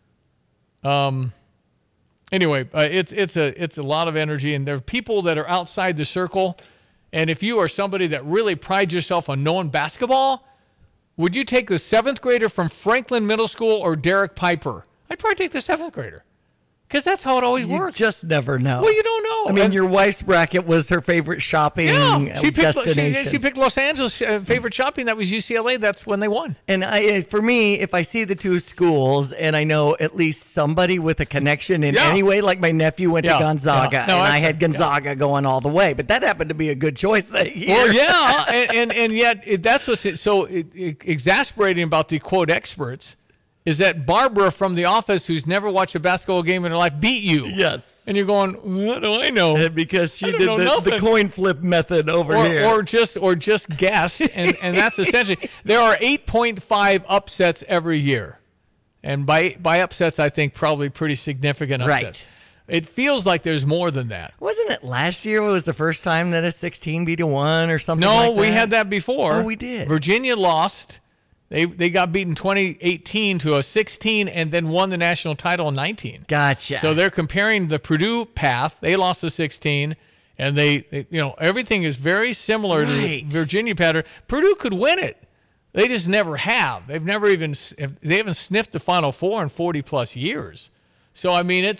Anyway, it's a lot of energy, and there are people that are outside the circle. And if you are somebody that really prides yourself on knowing basketball, would you take the 7th grader from Franklin Middle School or Derek Piper? I'd probably take the 7th grader. Because that's how it always works. You just never know. Well, you don't know. I mean, your wife's bracket was her favorite shopping destination. She picked Los Angeles' favorite shopping. That was UCLA. That's when they won. And for me, if I see the 2 schools and I know at least somebody with a connection in any way, like my nephew went to Gonzaga, and I had Gonzaga going all the way. But that happened to be a good choice that year. Well, yeah, and yet that's what's so exasperating about the quote experts. Is that Barbara from The Office, who's never watched a basketball game in her life, beat you? Yes. And you're going, what do I know? Because she did the coin flip method over here. Or just guessed. And that's essentially, there are 8.5 upsets every year. And by upsets, I think probably pretty significant upsets. Right. It feels like there's more than that. Wasn't it last year was the first time that a 16 beat a 1 or something like that? No, we had that before. Oh, we did. Virginia lost. They got beaten 2018 to a 16 and then won the national title in 19. Gotcha. So they're comparing the Purdue path. They lost the 16, and they everything is very similar to the Virginia pattern. Purdue could win it. They just never have. They haven't sniffed the Final Four in 40 plus years. So I mean,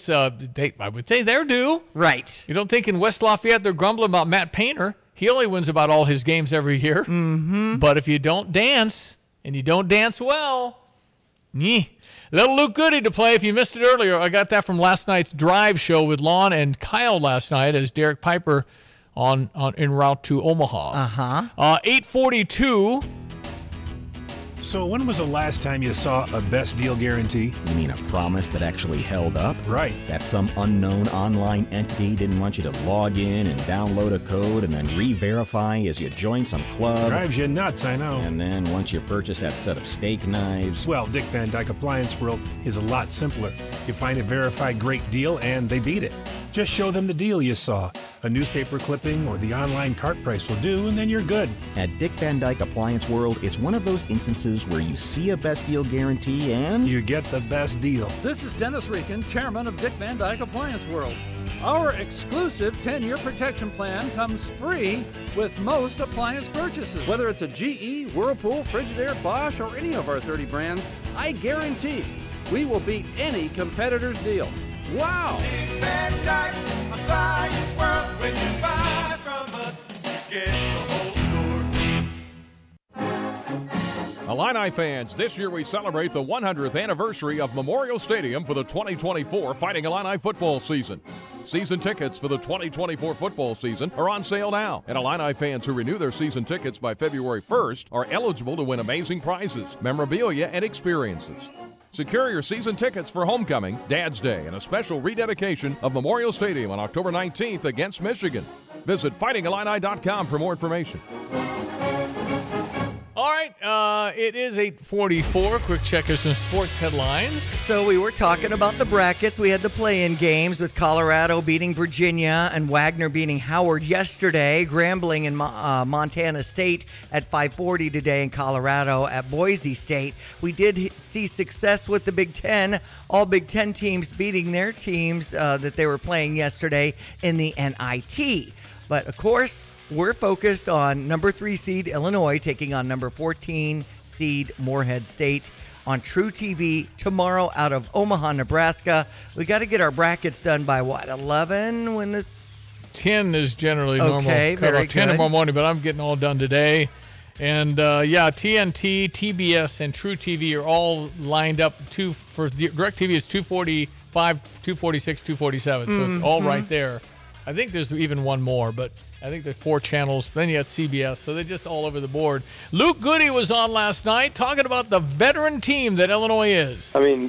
I would say they're due. Right. You don't think in West Lafayette they're grumbling about Matt Painter? He only wins about all his games every year. Mm-hmm. But if you don't dance, and you don't dance well, little Luke Goody to play. If you missed it earlier, I got that from last night's drive show with Lon and Kyle last night as Derek Piper en route to Omaha. 8:42. So when was the last time you saw a best deal guarantee? You mean a promise that actually held up? Right. That some unknown online entity didn't want you to log in and download a code and then re-verify as you join some club. Drives you nuts, I know. And then once you purchase that set of steak knives... Well, Dick Van Dyke Appliance World is a lot simpler. You find a verified great deal and they beat it. Just show them the deal you saw. A newspaper clipping or the online cart price will do, and then you're good. At Dick Van Dyke Appliance World, it's one of those instances where you see a best deal guarantee and... you get the best deal. This is Dennis Rieken, chairman of Dick Van Dyke Appliance World. Our exclusive 10-year protection plan comes free with most appliance purchases. Whether it's a GE, Whirlpool, Frigidaire, Bosch, or any of our 30 brands, I guarantee we will beat any competitor's deal. Wow! Dick Van Dyke Appliance World. When you buy from us, you get the whole store. Illini fans, this year we celebrate the 100th anniversary of Memorial Stadium for the 2024 Fighting Illini football season. Season tickets for the 2024 football season are on sale now, and Illini fans who renew their season tickets by February 1st are eligible to win amazing prizes, memorabilia, and experiences. Secure your season tickets for homecoming, Dad's Day, and a special rededication of Memorial Stadium on October 19th against Michigan. Visit fightingillini.com for more information. All right, it is 8:44. Quick check of some sports headlines. So we were talking about the brackets. We had the play-in games with Colorado beating Virginia and Wagner beating Howard yesterday. Grambling and Montana State at 5:40 today in Colorado at Boise State. We did see success with the Big Ten. All Big Ten teams beating their teams that they were playing yesterday in the NIT. But, of course, we're focused on number 3 seed Illinois taking on number 14 seed Morehead State on True TV tomorrow out of Omaha, Nebraska. We got to get our brackets done by what, 11 when this 10 is generally normal. Okay, very good. 10 tomorrow morning, but I'm getting all done today. And TNT, TBS, and True TV are all lined up. For DirecTV is 245, 246, 247. So it's all right there. I think there's even one more, but I think there's 4 channels. Then you got CBS, so they're just all over the board. Luke Goody was on last night talking about the veteran team that Illinois is. I mean,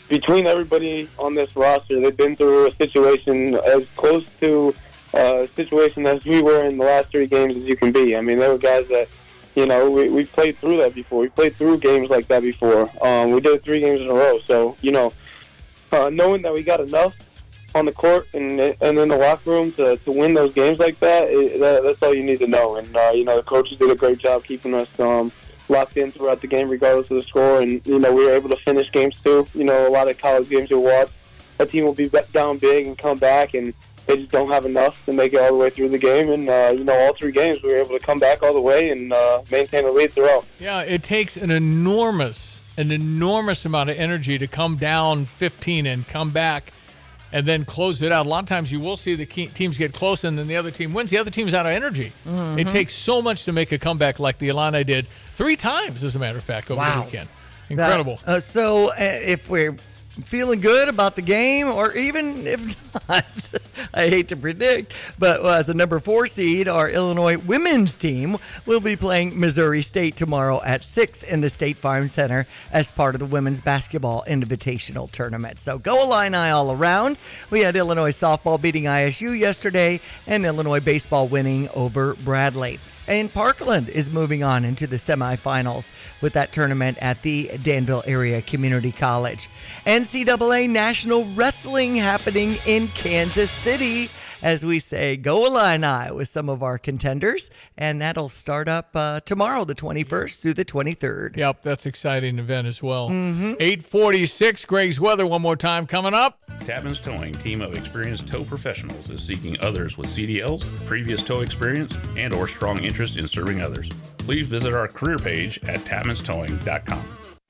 between everybody on this roster, they've been through a situation as close to a situation as we were in the last 3 games as you can be. I mean, there were guys that, we played through that before. We played through games like that before. We did it 3 games in a row. So, knowing that we got enough on the court and in the locker room to win those games like that, that's all you need to know. And, the coaches did a great job keeping us locked in throughout the game regardless of the score. And, we were able to finish games too. A lot of college games you watch, a team will be down big and come back, and they just don't have enough to make it all the way through the game. And, all 3 games we were able to come back all the way and maintain the lead throughout. Yeah, it takes an enormous amount of energy to come down 15 and come back and then close it out. A lot of times you will see the teams get close and then the other team wins. The other team's out of energy. Mm-hmm. It takes so much to make a comeback like the Illini did 3 times, as a matter of fact, over the weekend. Incredible. So if we're feeling good about the game, or even if not, I hate to predict, but as a number 4 seed, our Illinois women's team will be playing Missouri State tomorrow at 6 in the State Farm Center as part of the Women's Basketball Invitational Tournament. So go Illini all around. We had Illinois softball beating ISU yesterday and Illinois baseball winning over Bradley. And Parkland is moving on into the semifinals with that tournament at the Danville Area Community College. NCAA National Wrestling happening in Kansas City, as we say, go Illini with some of our contenders. And that'll start up tomorrow, the 21st through the 23rd. Yep, that's an exciting event as well. 8:46, Greg's weather one more time coming up. Tapman's Towing, team of experienced tow professionals, is seeking others with CDLs, previous tow experience, and or strong interest in serving others. Please visit our career page at tapmanstowing.com.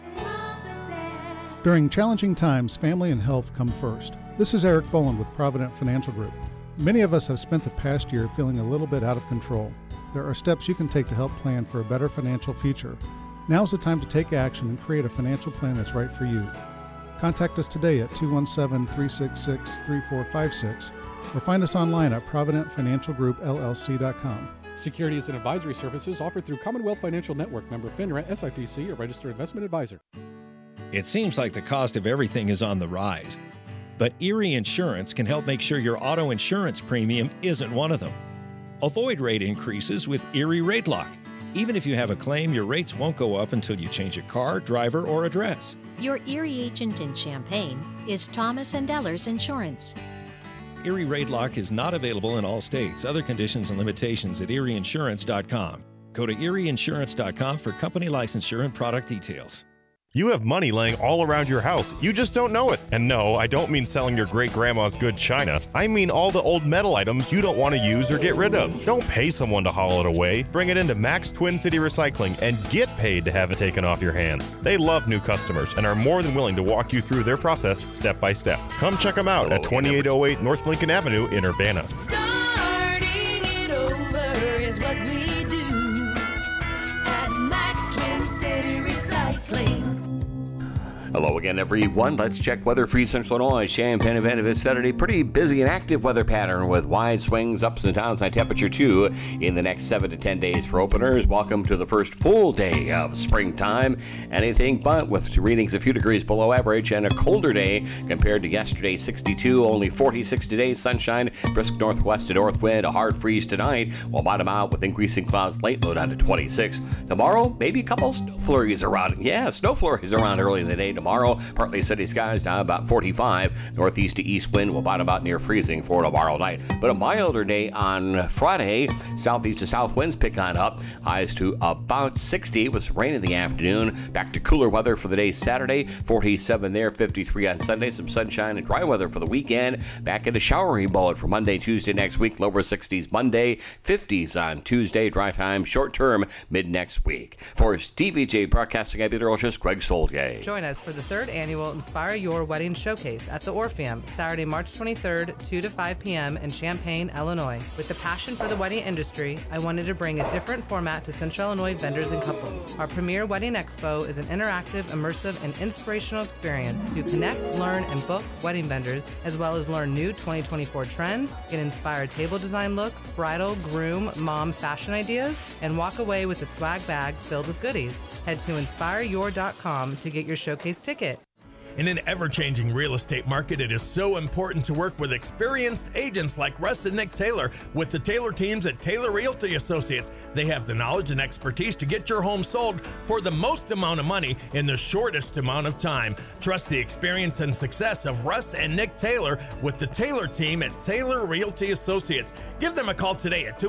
During challenging times, family and health come first. This is Eric Boland with Provident Financial Group. Many of us have spent the past year feeling a little bit out of control. There are steps you can take to help plan for a better financial future. Now's the time to take action and create a financial plan that's right for you. Contact us today at 217-366-3456 or find us online at providentfinancialgroupllc.com. Securities and advisory services offered through Commonwealth Financial Network, member FINRA, SIPC, or registered investment advisor. It seems like the cost of everything is on the rise, but Erie Insurance can help make sure your auto insurance premium isn't one of them. Avoid rate increases with Erie Rate Lock. Even if you have a claim, your rates won't go up until you change a car, driver, or address. Your Erie agent in Champaign is Thomas & Ellers Insurance. Erie Rate Lock is not available in all states. Other conditions and limitations at erieinsurance.com. Go to erieinsurance.com for company licensure and product details. You have money laying all around your house. You just don't know it. And no, I don't mean selling your great-grandma's good china. I mean all the old metal items you don't want to use or get rid of. Don't pay someone to haul it away. Bring it into Max Twin City Recycling and get paid to have it taken off your hands. They love new customers and are more than willing to walk you through their process step by step. Come check them out at 2808 North Lincoln Avenue in Urbana. Starting it over is what we do at Max Twin City Recycling. Hello again, everyone. Let's check weather for Central Illinois. Champaign event of this Saturday. Pretty busy and active weather pattern with wide swings, ups and downs. High temperature, too, in the next 7 to 10 days for openers. Welcome to the first full day of springtime. Anything but with readings a few degrees below average and a colder day compared to yesterday. 62, only 46 today. Sunshine, brisk northwest to north wind. A hard freeze tonight. We'll bottom out with increasing clouds late, low down to 26. Tomorrow, maybe a couple snow flurries around. Yeah, snow flurries around early in the day. Tomorrow, partly sunny skies down about 45. Northeast to east wind will bottom out near freezing for tomorrow night. But a milder day on Friday. Southeast to south winds pick on up. Highs to about 60 with some rain in the afternoon. Back to cooler weather for the day Saturday. 47 there, 53 on Sunday. Some sunshine and dry weather for the weekend. Back into showery mode for Monday, Tuesday next week. Lower 60s Monday. 50s on Tuesday. Dry time short term mid next week. For Stevie J Broadcasting, I'm meteorologist Greg Solgay. Join us for the third annual Inspire Your Wedding Showcase at the Orpheum, Saturday, March 23rd, 2 to 5 p.m. in Champaign, Illinois. With a passion for the wedding industry, I wanted to bring a different format to Central Illinois vendors and couples. Our premier wedding expo is an interactive, immersive, and inspirational experience to connect, learn, and book wedding vendors, as well as learn new 2024 trends, get inspired table design looks, bridal, groom, mom fashion ideas, and walk away with a swag bag filled with goodies. Head to inspireyour.com to get your showcase ticket. In an ever-changing real estate market, it is so important to work with experienced agents like Russ and Nick Taylor with the Taylor teams at Taylor Realty Associates. They have the knowledge and expertise to get your home sold for the most amount of money in the shortest amount of time. Trust the experience and success of Russ and Nick Taylor with the Taylor team at Taylor Realty Associates. Give them a call today at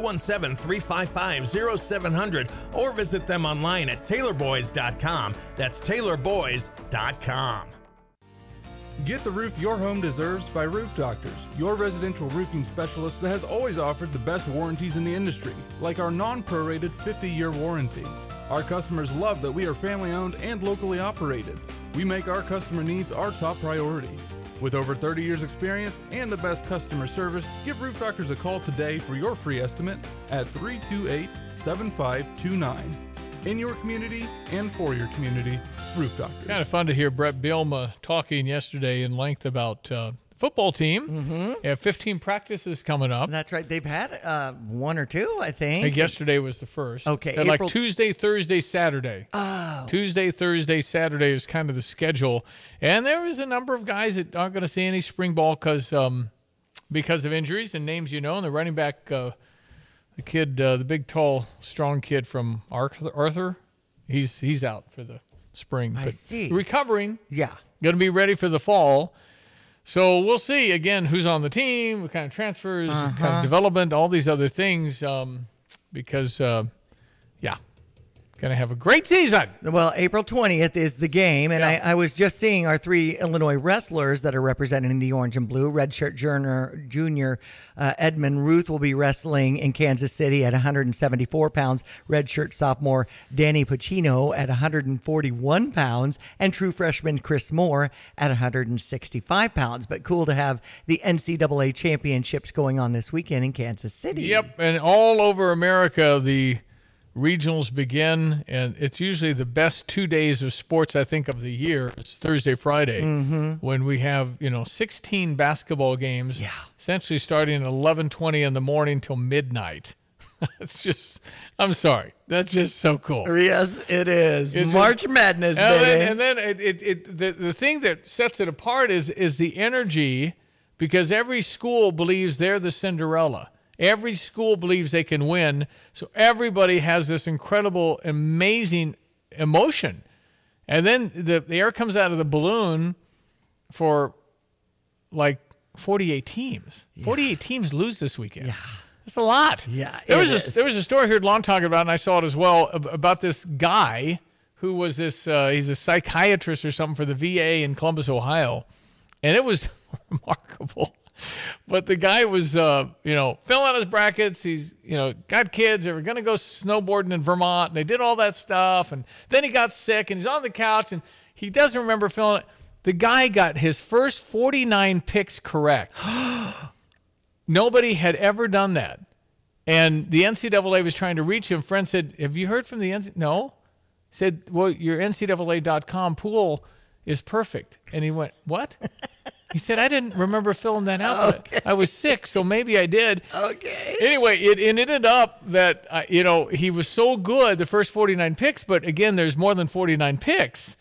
217-355-0700 or visit them online at taylorboys.com. That's taylorboys.com. Get the roof your home deserves by Roof Doctors, your residential roofing specialist that has always offered the best warranties in the industry, like our non-prorated 50-year warranty. Our customers love that we are family-owned and locally operated. We make our customer needs our top priority. With over 30 years experience and the best customer service, give Roof Doctors a call today for your free estimate at 328-7529. In your community and for your community, Roof Doctors. Kind of fun to hear Brett Bielema talking yesterday in length about football team. Mm-hmm. They have 15 practices coming up. That's right. They've had one or two, I think. I think yesterday was the first. Okay. Like Tuesday, Thursday, Saturday. Oh. Tuesday, Thursday, Saturday is kind of the schedule. And there was a number of guys that aren't going to see any spring ball because of injuries and names you know. And the running back, the kid, the big, tall, strong kid from Arthur, he's out for the spring. I see. Recovering. Yeah. Going to be ready for the fall. So we'll see, again, who's on the team, what kind of transfers, kind of development, all these other things, because, going to have a great season. Well, April 20th is the game, and I was just seeing our three Illinois wrestlers that are representing the orange and blue. Redshirt junior Edmund Ruth will be wrestling in Kansas City at 174 pounds. Redshirt sophomore Danny Pacino at 141 pounds, and true freshman Chris Moore at 165 pounds. But cool to have the NCAA championships going on this weekend in Kansas City. Yep, and all over America, the regionals begin, and it's usually the best 2 days of sports, I think, of the year. It's Thursday, Friday, when we have 16 basketball games, essentially starting at 11:20 in the morning till midnight. It's just, I'm sorry, that's just so cool. Yes, it is. It's March Madness, baby. And then the thing that sets it apart is the energy, because every school believes they're the Cinderella. Every school believes they can win, so everybody has this incredible, amazing emotion. And then the air comes out of the balloon for like 48 teams. Yeah. 48 teams lose this weekend. Yeah. That's a lot. Yeah, there was a story I heard Lon talking about, and I saw it as well, about this guy who was he's a psychiatrist or something for the VA in Columbus, Ohio. And it was remarkable. But the guy was, filling out his brackets. He's, got kids. They were going to go snowboarding in Vermont. And they did all that stuff. And then he got sick, and he's on the couch, and he doesn't remember filling it. The guy got his first 49 picks correct. Nobody had ever done that. And the NCAA was trying to reach him. Friend said, have you heard from the NCAA? No. He said, well, your NCAA.com pool is perfect. And he went, what? He said, I didn't remember filling that out. Okay. I was sick, so maybe I did. Okay. Anyway, it ended up that, he was so good, the first 49 picks, but again, there's more than 49 picks.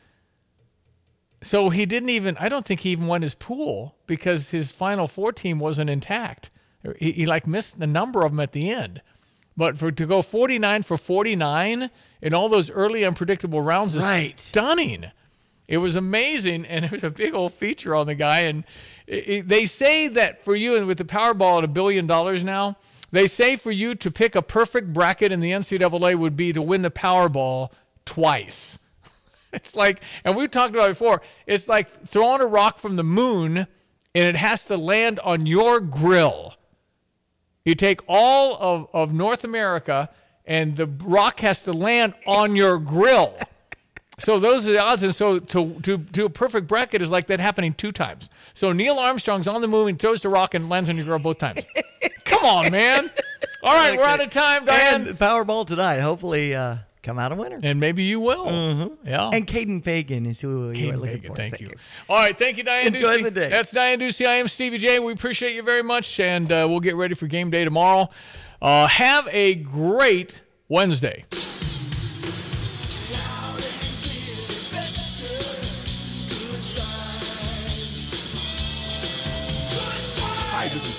So I don't think he even won his pool because his Final Four team wasn't intact. He missed the number of them at the end. But to go 49 for 49 in all those early unpredictable rounds is stunning. It was amazing, and it was a big old feature on the guy. And they say that for you, and with the Powerball at $1 billion now, they say for you to pick a perfect bracket in the NCAA would be to win the Powerball twice. It's like, and we've talked about it before, it's like throwing a rock from the moon, and it has to land on your grill. You take all of North America, and the rock has to land on your grill. So those are the odds, and so to do a perfect bracket is like that happening 2 times. So Neil Armstrong's on the moon and throws the rock and lands on your girl both times. Come on, man. All right, we're out of time, Diane. And Powerball tonight. Hopefully come out a winner. And maybe you will. Mm-hmm. Yeah. And Caden Fagan is who you were looking for. Thank you. All right, thank you, Diane Ducey. Enjoy the day. That's Diane Ducey. I am Stevie J. We appreciate you very much, and we'll get ready for game day tomorrow. Have a great Wednesday.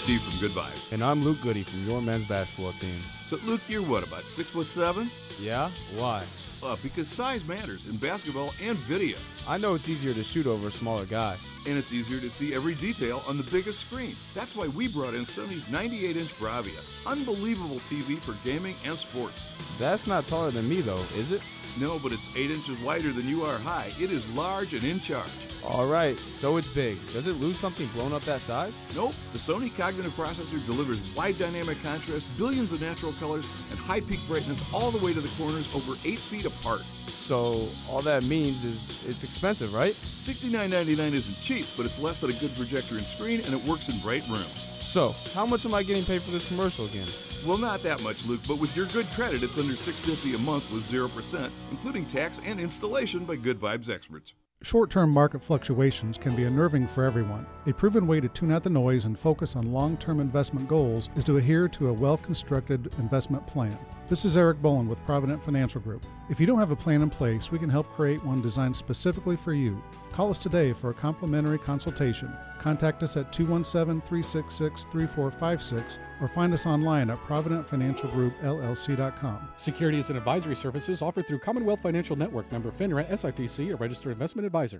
Steve from Good Vibes. And I'm Luke Goody from your men's basketball team. So, Luke, you're what, about 6'7"? Yeah? Why? Because size matters in basketball and video. I know it's easier to shoot over a smaller guy. And it's easier to see every detail on the biggest screen. That's why we brought in Sony's 98-inch Bravia. Unbelievable TV for gaming and sports. That's not taller than me, though, is it? No, but it's 8 inches wider than you are high. It is large and in charge. All right, so it's big. Does it lose something blown up that size? Nope. The Sony Cognitive Processor delivers wide dynamic contrast, billions of natural colors, and high peak brightness all the way to the corners over 8 feet apart. So all that means is it's expensive, right? $69.99 isn't cheap, but it's less than a good projector and screen, and it works in bright rooms. So, how much am I getting paid for this commercial again? Well, not that much, Luke, but with your good credit, it's under $650 a month with 0%, including tax and installation by Good Vibes experts. Short-term market fluctuations can be unnerving for everyone. A proven way to tune out the noise and focus on long-term investment goals is to adhere to a well-constructed investment plan. This is Eric Boland with Provident Financial Group. If you don't have a plan in place, we can help create one designed specifically for you. Call us today for a complimentary consultation. Contact us at 217-366-3456 or find us online at providentfinancialgroupllc.com. Securities and advisory services offered through Commonwealth Financial Network, member FINRA SIPC, a registered investment advisor.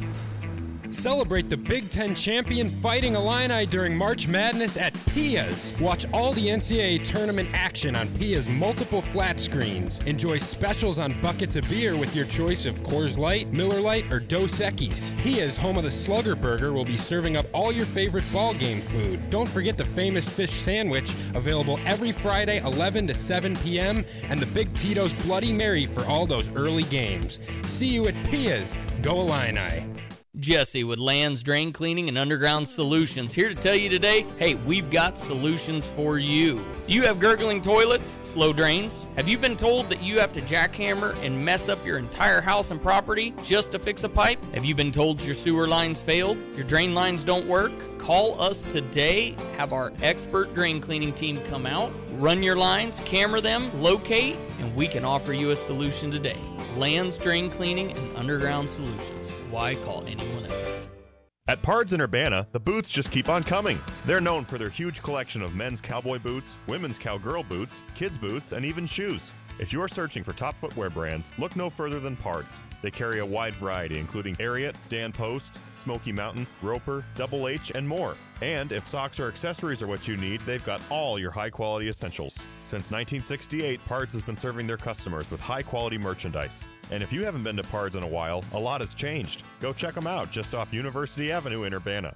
Celebrate the Big Ten champion Fighting Illini during March Madness at Pia's. Watch all the NCAA tournament action on Pia's multiple flat screens. Enjoy specials on buckets of beer with your choice of Coors Light, Miller Lite, or Dos Equis. Pia's, home of the Slugger Burger, will be serving up all your favorite ball game food. Don't forget the famous fish sandwich, available every Friday 11 to 7 p.m., and the Big Tito's Bloody Mary for all those early games. See you at Pia's. Go Illini. Jesse with Lands Drain Cleaning and Underground Solutions here to tell you today, hey, we've got solutions for you. You have gurgling toilets, slow drains? Have you been told that you have to jackhammer and mess up your entire house and property just to fix a pipe? Have you been told your sewer lines failed? Your drain lines don't work? Call us today, have our expert drain cleaning team come out, run your lines, camera them, locate, and we can offer you a solution today. Lands Drain Cleaning and Underground Solutions. Why call anyone else? At Pards in Urbana, the boots just keep on coming. They're known for their huge collection of men's cowboy boots, women's cowgirl boots, kids' boots, and even shoes. If you're searching for top footwear brands, look no further than Pards. They carry a wide variety, including Ariat, Dan Post, Smoky Mountain, Roper, Double H, and more. And if socks or accessories are what you need, they've got all your high-quality essentials. Since 1968, Pards has been serving their customers with high-quality merchandise. And if you haven't been to Pards in a while, a lot has changed. Go check them out just off University Avenue in Urbana.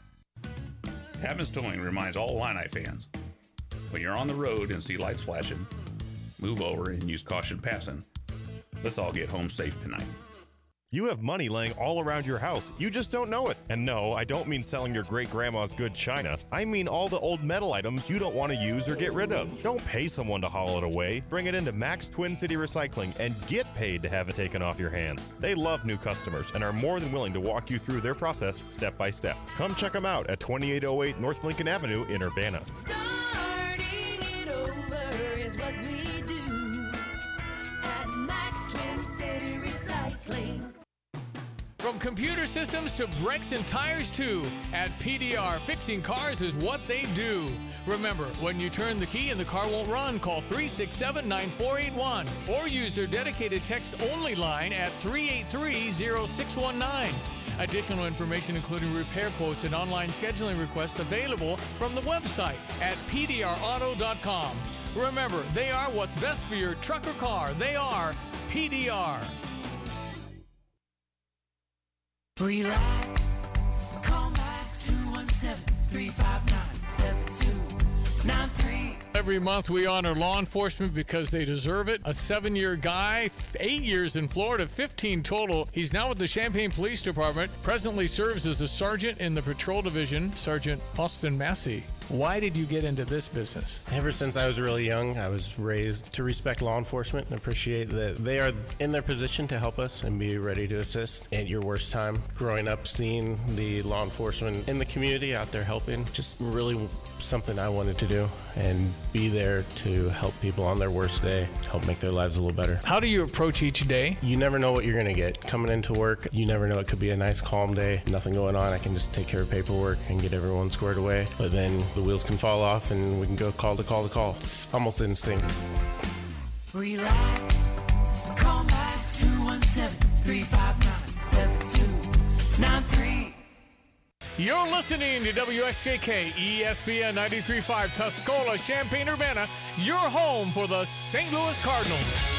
Tapman's Towing reminds all Illini fans, when you're on the road and see lights flashing, move over and use caution passing. Let's all get home safe tonight. You have money laying all around your house. You just don't know it. And no, I don't mean selling your great-grandma's good china. I mean all the old metal items you don't want to use or get rid of. Don't pay someone to haul it away. Bring it into Max Twin City Recycling and get paid to have it taken off your hands. They love new customers and are more than willing to walk you through their process step by step. Come check them out at 2808 North Lincoln Avenue in Urbana. Starting it over is what we do at Max Twin City Recycling. From computer systems to brakes and tires too, at PDR, fixing cars is what they do. Remember, when you turn the key and the car won't run, call 367-9481 or use their dedicated text-only line at 383-0619. Additional information including repair quotes and online scheduling requests available from the website at pdrauto.com. Remember, they are what's best for your truck or car. They are PDR. Relax. Call back 217-359-7293. Every month we honor law enforcement because they deserve it. A 7-year guy, 8 years in Florida, 15 total. He's now with the Champaign Police Department. Presently serves as a sergeant in the patrol division, Sergeant Austin Massey. Why did you get into this business? Ever since I was really young, I was raised to respect law enforcement and appreciate that they are in their position to help us and be ready to assist at your worst time. Growing up, seeing the law enforcement in the community out there helping, just really something I wanted to do and be there to help people on their worst day, help make their lives a little better. How do you approach each day? You never know what you're going to get. Coming into work, you never know. It could be a nice, calm day, nothing going on. I can just take care of paperwork and get everyone squared away. But then the wheels can fall off and we can go call to call to call. It's almost instinct. Relax. Call back 217-359-7293. You're listening to WSJK ESPN 93.5 Tuscola, Champaign-Urbana, your home for the St. Louis Cardinals.